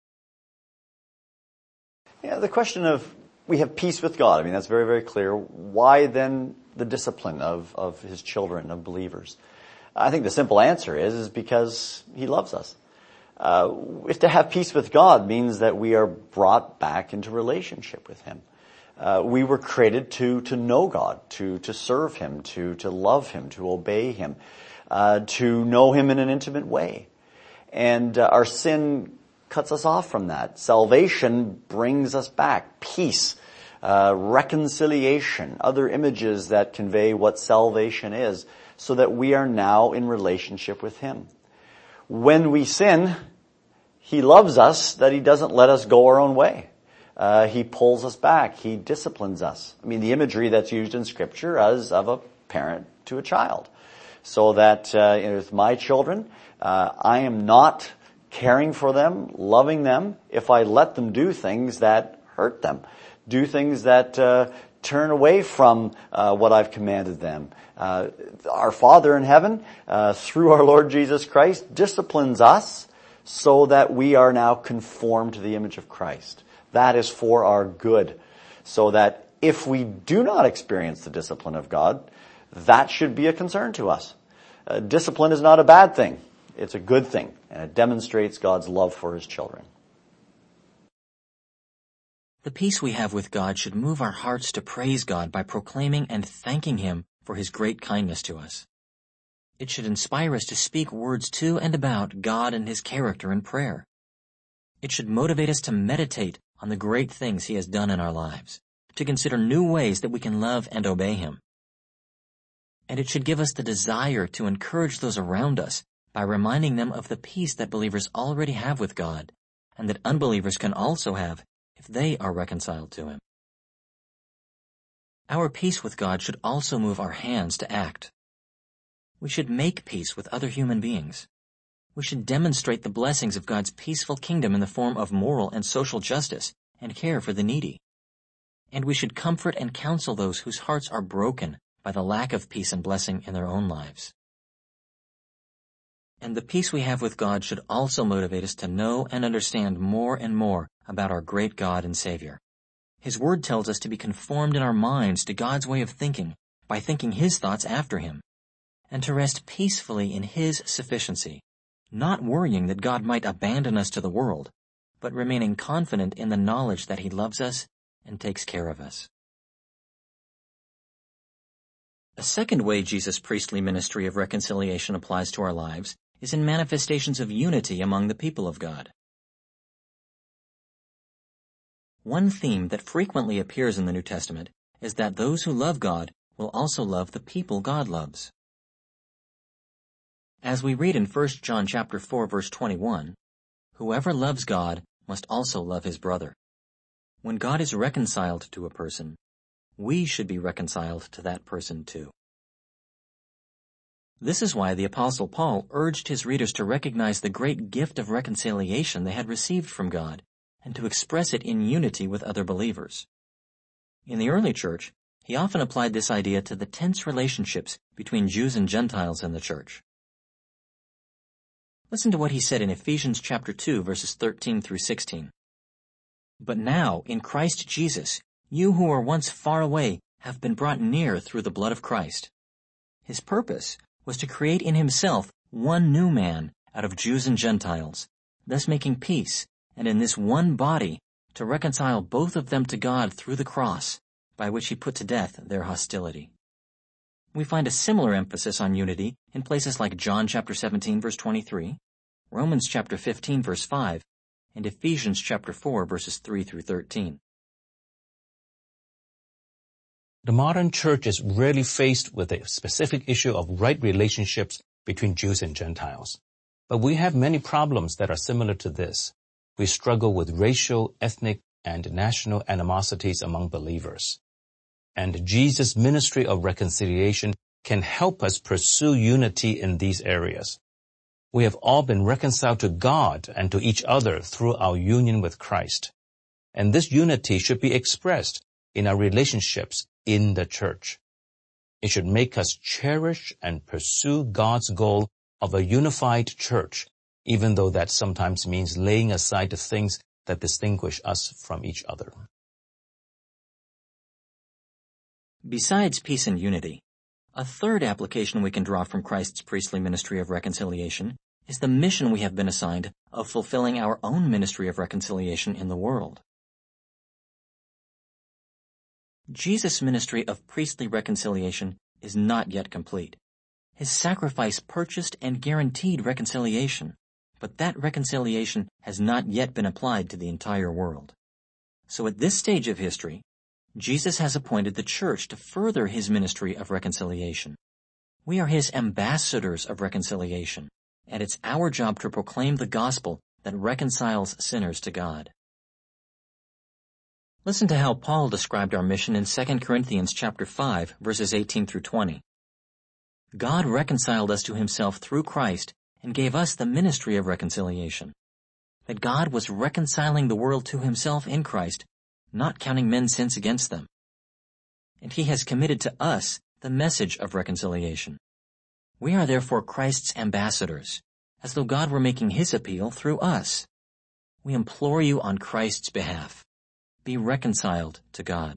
Yeah, the question of we have peace with God, I mean, that's very, very clear. Why then the discipline of his children, of believers? I think the simple answer is because he loves us. If to have peace with God means that we are brought back into relationship with him. We were created to know God, to serve him, to love him, to obey him, to know him in an intimate way. And our sin cuts us off from that. Salvation brings us back. Peace, reconciliation, other images that convey what salvation is, so that we are now in relationship with him. When we sin, he loves us that he doesn't let us go our own way. He pulls us back. He disciplines us. I mean, the imagery that's used in Scripture is of a parent to a child. So that with my children, I am not caring for them, loving them, if I let them do things that hurt them, do things that turn away from what I've commanded them. Our Father in heaven, through our Lord Jesus Christ, disciplines us so that we are now conformed to the image of Christ. That is for our good. So that if we do not experience the discipline of God, that should be a concern to us. Discipline is not a bad thing. It's a good thing, and it demonstrates God's love for His children. The peace we have with God should move our hearts to praise God by proclaiming and thanking Him for His great kindness to us. It should inspire us to speak words to and about God and His character in prayer. It should motivate us to meditate on the great things He has done in our lives, to consider new ways that we can love and obey Him. And it should give us the desire to encourage those around us by reminding them of the peace that believers already have with God, and that unbelievers can also have if they are reconciled to Him. Our peace with God should also move our hands to act. We should make peace with other human beings. We should demonstrate the blessings of God's peaceful kingdom in the form of moral and social justice and care for the needy. And we should comfort and counsel those whose hearts are broken by the lack of peace and blessing in their own lives. And the peace we have with God should also motivate us to know and understand more and more about our great God and Savior. His Word tells us to be conformed in our minds to God's way of thinking by thinking His thoughts after Him, and to rest peacefully in His sufficiency, not worrying that God might abandon us to the world, but remaining confident in the knowledge that He loves us and takes care of us. A second way Jesus' priestly ministry of reconciliation applies to our lives is in manifestations of unity among the people of God. One theme that frequently appears in the New Testament is that those who love God will also love the people God loves. As we read in 1 John chapter 4, verse 21, whoever loves God must also love his brother. When God is reconciled to a person, we should be reconciled to that person too. This is why the Apostle Paul urged his readers to recognize the great gift of reconciliation they had received from God and to express it in unity with other believers. In the early church, he often applied this idea to the tense relationships between Jews and Gentiles in the church. Listen to what he said in Ephesians chapter 2, verses 13 through 16. But now, in Christ Jesus, you who were once far away have been brought near through the blood of Christ. His purpose was to create in Himself one new man out of Jews and Gentiles, thus making peace, and in this one body to reconcile both of them to God through the cross, by which He put to death their hostility. We find a similar emphasis on unity in places like John chapter 17, verse 23, Romans chapter 15, verse 5, and Ephesians chapter 4, verses 3 through 13. The modern church is rarely faced with a specific issue of right relationships between Jews and Gentiles. But we have many problems that are similar to this. We struggle with racial, ethnic, and national animosities among believers. And Jesus' ministry of reconciliation can help us pursue unity in these areas. We have all been reconciled to God and to each other through our union with Christ. And this unity should be expressed in our relationships in the church. It should make us cherish and pursue God's goal of a unified church, even though that sometimes means laying aside the things that distinguish us from each other. Besides peace and unity, a third application we can draw from Christ's priestly ministry of reconciliation is the mission we have been assigned of fulfilling our own ministry of reconciliation in the world. Jesus' ministry of priestly reconciliation is not yet complete. His sacrifice purchased and guaranteed reconciliation, but that reconciliation has not yet been applied to the entire world. So at this stage of history, Jesus has appointed the church to further His ministry of reconciliation. We are His ambassadors of reconciliation, and it's our job to proclaim the gospel that reconciles sinners to God. Listen to how Paul described our mission in 2 Corinthians chapter 5, verses 18 through 20. God reconciled us to Himself through Christ and gave us the ministry of reconciliation. That God was reconciling the world to himself in Christ, not counting men's sins against them. And he has committed to us the message of reconciliation. We are therefore Christ's ambassadors, as though God were making his appeal through us. We implore you on Christ's behalf. Be reconciled to God.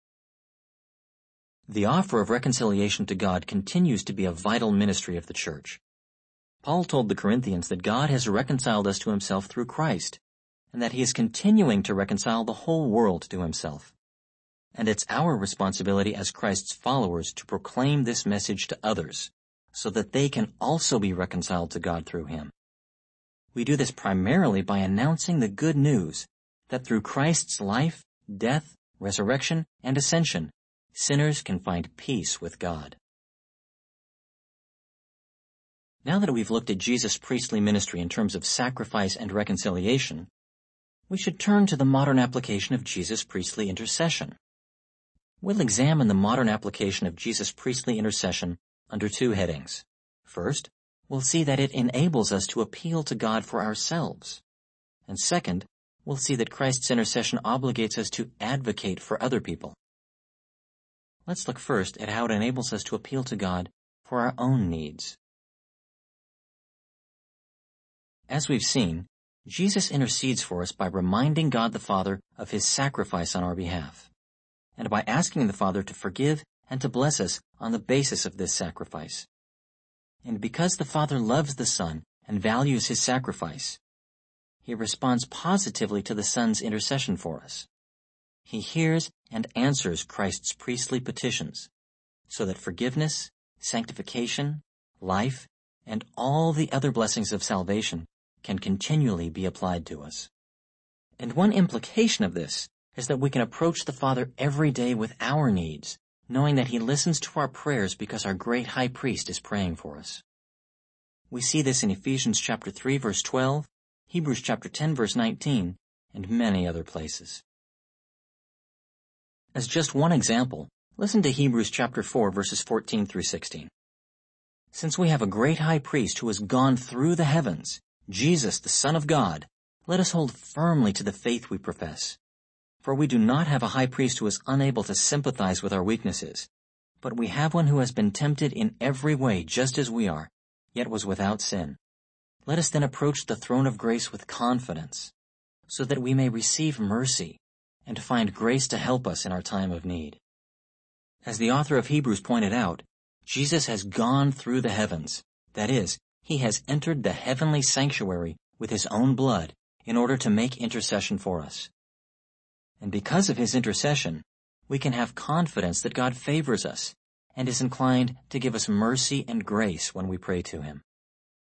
The offer of reconciliation to God continues to be a vital ministry of the church. Paul told the Corinthians that God has reconciled us to himself through Christ, and that he is continuing to reconcile the whole world to himself. And it's our responsibility as Christ's followers to proclaim this message to others, so that they can also be reconciled to God through him. We do this primarily by announcing the good news that through Christ's life, death, resurrection, and ascension, sinners can find peace with God. Now that we've looked at Jesus' priestly ministry in terms of sacrifice and reconciliation, we should turn to the modern application of Jesus' priestly intercession. We'll examine the modern application of Jesus' priestly intercession under two headings. First, we'll see that it enables us to appeal to God for ourselves. And second, we'll see that Christ's intercession obligates us to advocate for other people. Let's look first at how it enables us to appeal to God for our own needs. As we've seen, Jesus intercedes for us by reminding God the Father of his sacrifice on our behalf, and by asking the Father to forgive and to bless us on the basis of this sacrifice. And because the Father loves the Son and values his sacrifice, he responds positively to the Son's intercession for us. He hears and answers Christ's priestly petitions, so that forgiveness, sanctification, life, and all the other blessings of salvation can continually be applied to us. And one implication of this is that we can approach the Father every day with our needs, knowing that he listens to our prayers because our great high priest is praying for us. We see this in Ephesians chapter 3 verse 12, Hebrews chapter 10 verse 19, and many other places. As just one example, listen to Hebrews chapter 4 verses 14 through 16. Since we have a great high priest who has gone through the heavens, Jesus, the Son of God, let us hold firmly to the faith we profess. For we do not have a high priest who is unable to sympathize with our weaknesses, but we have one who has been tempted in every way just as we are, yet was without sin. Let us then approach the throne of grace with confidence, so that we may receive mercy and find grace to help us in our time of need. As the author of Hebrews pointed out, Jesus has gone through the heavens, that is, he has entered the heavenly sanctuary with his own blood in order to make intercession for us. And because of his intercession, we can have confidence that God favors us and is inclined to give us mercy and grace when we pray to him.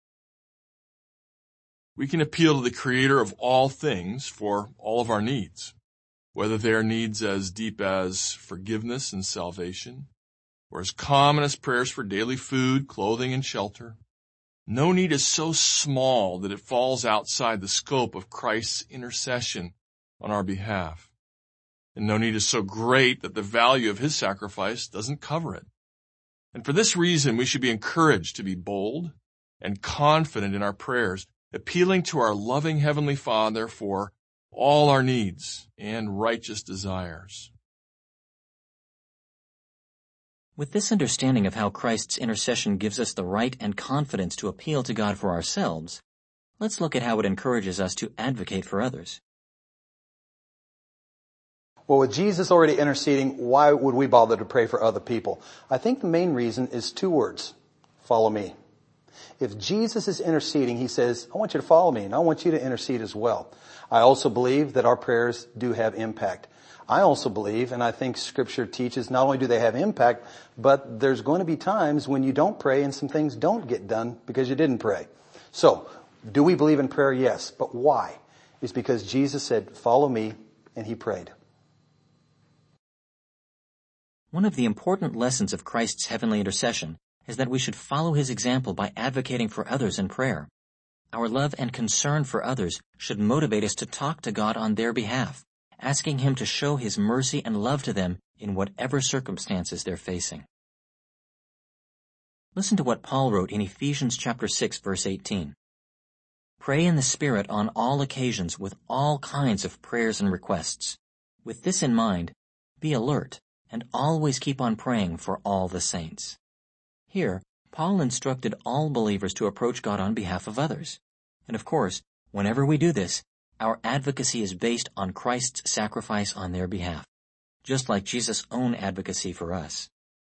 We can appeal to the Creator of all things for all of our needs, whether they are needs as deep as forgiveness and salvation, or as common as prayers for daily food, clothing, and shelter. No need is so small that it falls outside the scope of Christ's intercession on our behalf. And no need is so great that the value of his sacrifice doesn't cover it. And for this reason, we should be encouraged to be bold and confident in our prayers, appealing to our loving Heavenly Father for all our needs and righteous desires. With this understanding of how Christ's intercession gives us the right and confidence to appeal to God for ourselves, let's look at how it encourages us to advocate for others. Well, with Jesus already interceding, why would we bother to pray for other people? I think the main reason is two words: follow me. If Jesus is interceding, he says, I want you to follow me, and I want you to intercede as well. I also believe that our prayers do have impact. I also believe, and I think Scripture teaches, not only do they have impact, but there's going to be times when you don't pray and some things don't get done because you didn't pray. So, do we believe in prayer? Yes. But why? It's because Jesus said, follow me, and he prayed. One of the important lessons of Christ's heavenly intercession is that we should follow his example by advocating for others in prayer. Our love and concern for others should motivate us to talk to God on their behalf, asking him to show his mercy and love to them in whatever circumstances they're facing. Listen to what Paul wrote in Ephesians chapter 6, verse 18. Pray in the Spirit on all occasions with all kinds of prayers and requests. With this in mind, be alert and always keep on praying for all the saints. Here, Paul instructed all believers to approach God on behalf of others. And of course, whenever we do this, our advocacy is based on Christ's sacrifice on their behalf, just like Jesus' own advocacy for us.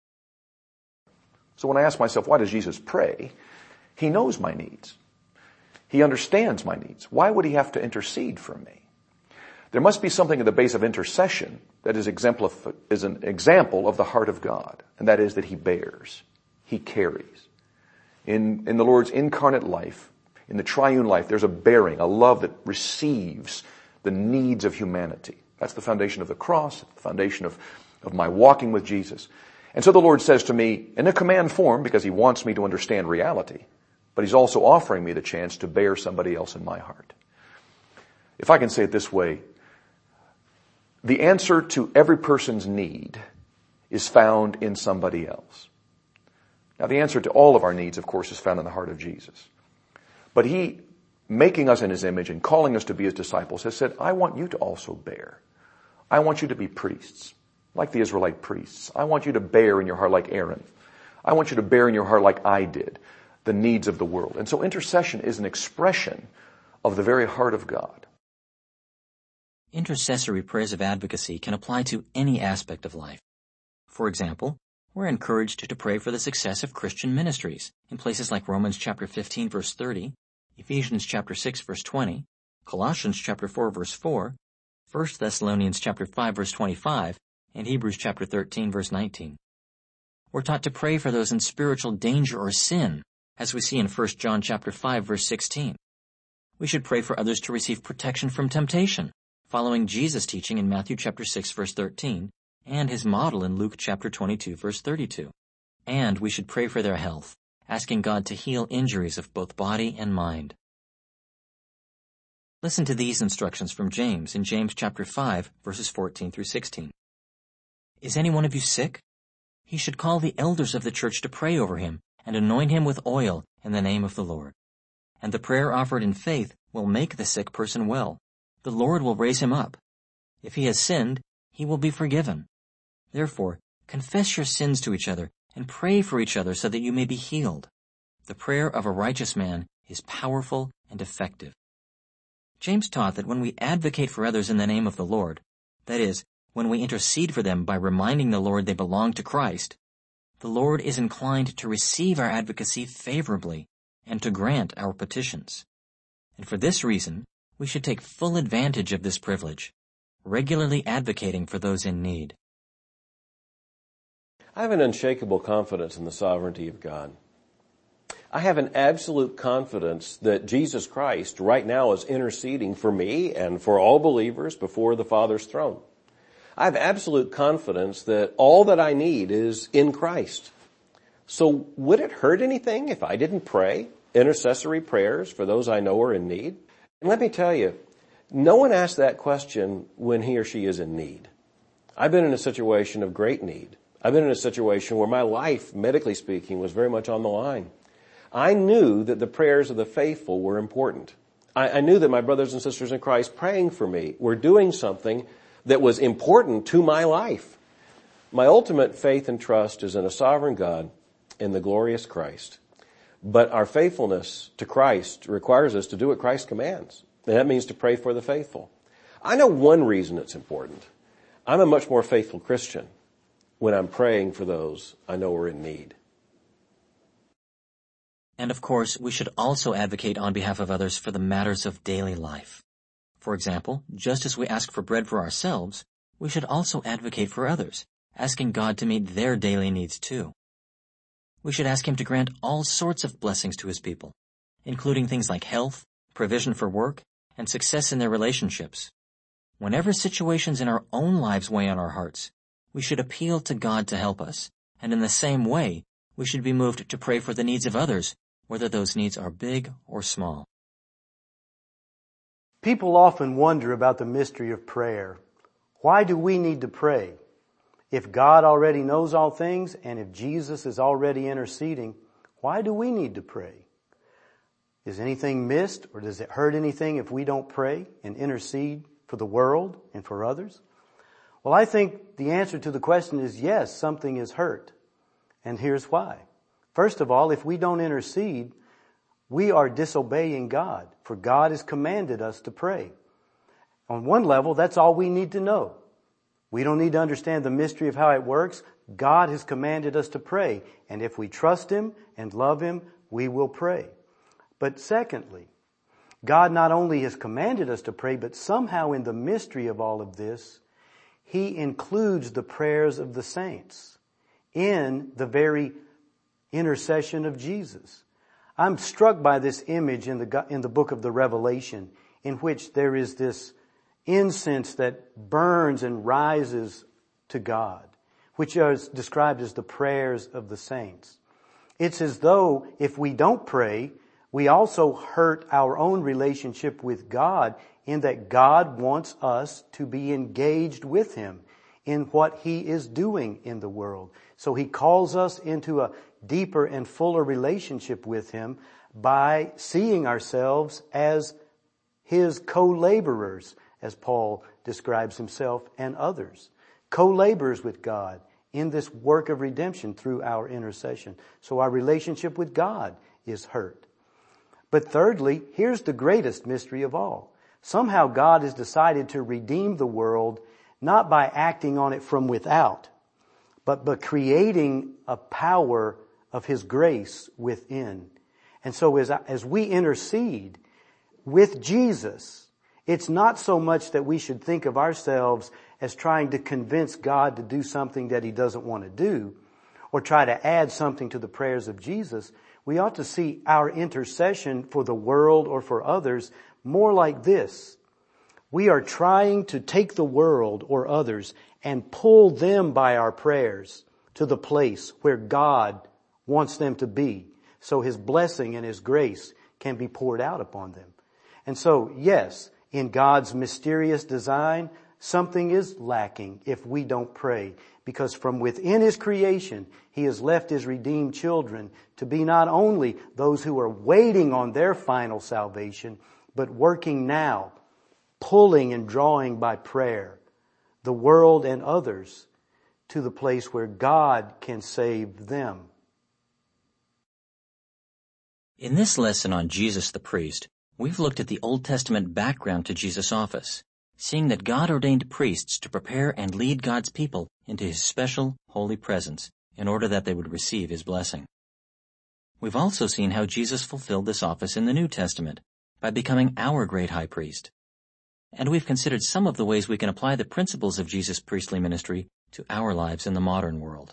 So when I ask myself, why does Jesus pray? He knows my needs. He understands my needs. Why would he have to intercede for me? There must be something at the base of intercession that is an example of the heart of God, and that is that he bears, he carries. In the Lord's incarnate life, in the triune life, there's a bearing, a love that receives the needs of humanity. That's the foundation of the cross, the foundation of my walking with Jesus. And so the Lord says to me, in a command form, because he wants me to understand reality, but he's also offering me the chance to bear somebody else in my heart. If I can say it this way, the answer to every person's need is found in somebody else. Now, the answer to all of our needs, of course, is found in the heart of Jesus. But he, making us in his image and calling us to be his disciples, has said, I want you to also bear. I want you to be priests, like the Israelite priests. I want you to bear in your heart like Aaron. I want you to bear in your heart like I did, the needs of the world. And so intercession is an expression of the very heart of God. Intercessory prayers of advocacy can apply to any aspect of life. For example, we're encouraged to pray for the success of Christian ministries in places like Romans chapter 15 verse 30, Ephesians chapter 6 verse 20, Colossians chapter 4 verse 4, 1 Thessalonians chapter 5 verse 25, and Hebrews chapter 13 verse 19. We're taught to pray for those in spiritual danger or sin, as we see in 1 John chapter 5 verse 16. We should pray for others to receive protection from temptation, following Jesus' teaching in Matthew chapter 6 verse 13, and his model in Luke chapter 22 verse 32. And we should pray for their health, asking God to heal injuries of both body and mind. Listen to these instructions from James in James chapter 5 verses 14 through 16. Is any one of you sick? He should call the elders of the church to pray over him and anoint him with oil in the name of the Lord. And the prayer offered in faith will make the sick person well. The Lord will raise him up. If he has sinned, he will be forgiven. Therefore, confess your sins to each other and pray for each other so that you may be healed. The prayer of a righteous man is powerful and effective. James taught that when we advocate for others in the name of the Lord, that is, when we intercede for them by reminding the Lord they belong to Christ, the Lord is inclined to receive our advocacy favorably and to grant our petitions. And for this reason, we should take full advantage of this privilege, regularly advocating for those in need. I have an unshakable confidence in the sovereignty of God. I have an absolute confidence that Jesus Christ right now is interceding for me and for all believers before the Father's throne. I have absolute confidence that all that I need is in Christ. So would it hurt anything if I didn't pray intercessory prayers for those I know are in need? And let me tell you, no one asks that question when he or she is in need. I've been in a situation of great need. I've been in a situation where my life, medically speaking, was very much on the line. I knew that the prayers of the faithful were important. I knew that my brothers and sisters in Christ praying for me were doing something that was important to my life. My ultimate faith and trust is in a sovereign God, in the glorious Christ. But our faithfulness to Christ requires us to do what Christ commands. And that means to pray for the faithful. I know one reason it's important. I'm a much more faithful Christian when I'm praying for those I know are in need. And of course, we should also advocate on behalf of others for the matters of daily life. For example, just as we ask for bread for ourselves, we should also advocate for others, asking God to meet their daily needs too. We should ask him to grant all sorts of blessings to his people, including things like health, provision for work, and success in their relationships. Whenever situations in our own lives weigh on our hearts, we should appeal to God to help us, and in the same way, we should be moved to pray for the needs of others, whether those needs are big or small. People often wonder about the mystery of prayer. Why do we need to pray? If God already knows all things, and if Jesus is already interceding, Why do we need to pray? Is anything missed, or does it hurt anything if we don't pray and intercede for the world and for others? Well, I think the answer to the question is yes, something is hurt. And here's why. First of all, if we don't intercede, we are disobeying God, for God has commanded us to pray. On one level, that's all we need to know. We don't need to understand the mystery of how it works. God has commanded us to pray. And if we trust Him and love Him, we will pray. But secondly, God not only has commanded us to pray, but somehow in the mystery of all of this, He includes the prayers of the saints in the very intercession of Jesus. I'm struck by this image in the book of the Revelation, in which there is this incense that burns and rises to God, which is described as the prayers of the saints. It's as though if we don't pray, we also hurt our own relationship with God, in that God wants us to be engaged with Him in what He is doing in the world. So He calls us into a deeper and fuller relationship with Him by seeing ourselves as His co-laborers, as Paul describes himself and others. Co-laborers with God in this work of redemption through our intercession. So our relationship with God is hurt. But thirdly, here's the greatest mystery of all. Somehow God has decided to redeem the world not by acting on it from without, but by creating a power of His grace within. And so as we intercede with Jesus, it's not so much that we should think of ourselves as trying to convince God to do something that He doesn't want to do, or try to add something to the prayers of Jesus. We ought to see our intercession for the world or for others more like this. We are trying to take the world or others and pull them by our prayers to the place where God wants them to be, so His blessing and His grace can be poured out upon them. And so, yes, in God's mysterious design, something is lacking if we don't pray, because from within His creation, He has left His redeemed children to be not only those who are waiting on their final salvation, but working now, pulling and drawing by prayer the world and others to the place where God can save them. In this lesson on Jesus the priest, we've looked at the Old Testament background to Jesus' office, seeing that God ordained priests to prepare and lead God's people into His special, holy presence in order that they would receive His blessing. We've also seen how Jesus fulfilled this office in the New Testament by becoming our great high priest. And we've considered some of the ways we can apply the principles of Jesus' priestly ministry to our lives in the modern world.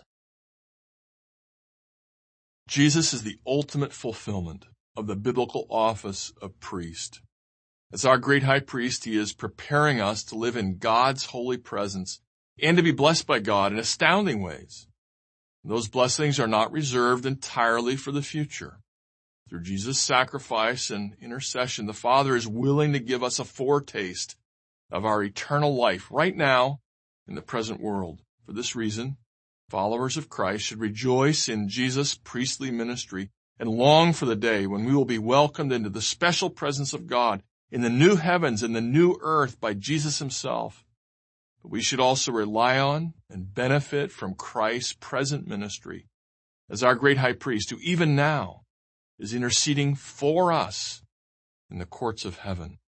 Jesus is the ultimate fulfillment of the biblical office of priest. As our great high priest, He is preparing us to live in God's holy presence and to be blessed by God in astounding ways. Those blessings are not reserved entirely for the future. Through Jesus' sacrifice and intercession, the Father is willing to give us a foretaste of our eternal life right now in the present world. For this reason, followers of Christ should rejoice in Jesus' priestly ministry and long for the day when we will be welcomed into the special presence of God in the new heavens and the new earth by Jesus Himself. But we should also rely on and benefit from Christ's present ministry as our great high priest, who even now is interceding for us in the courts of heaven.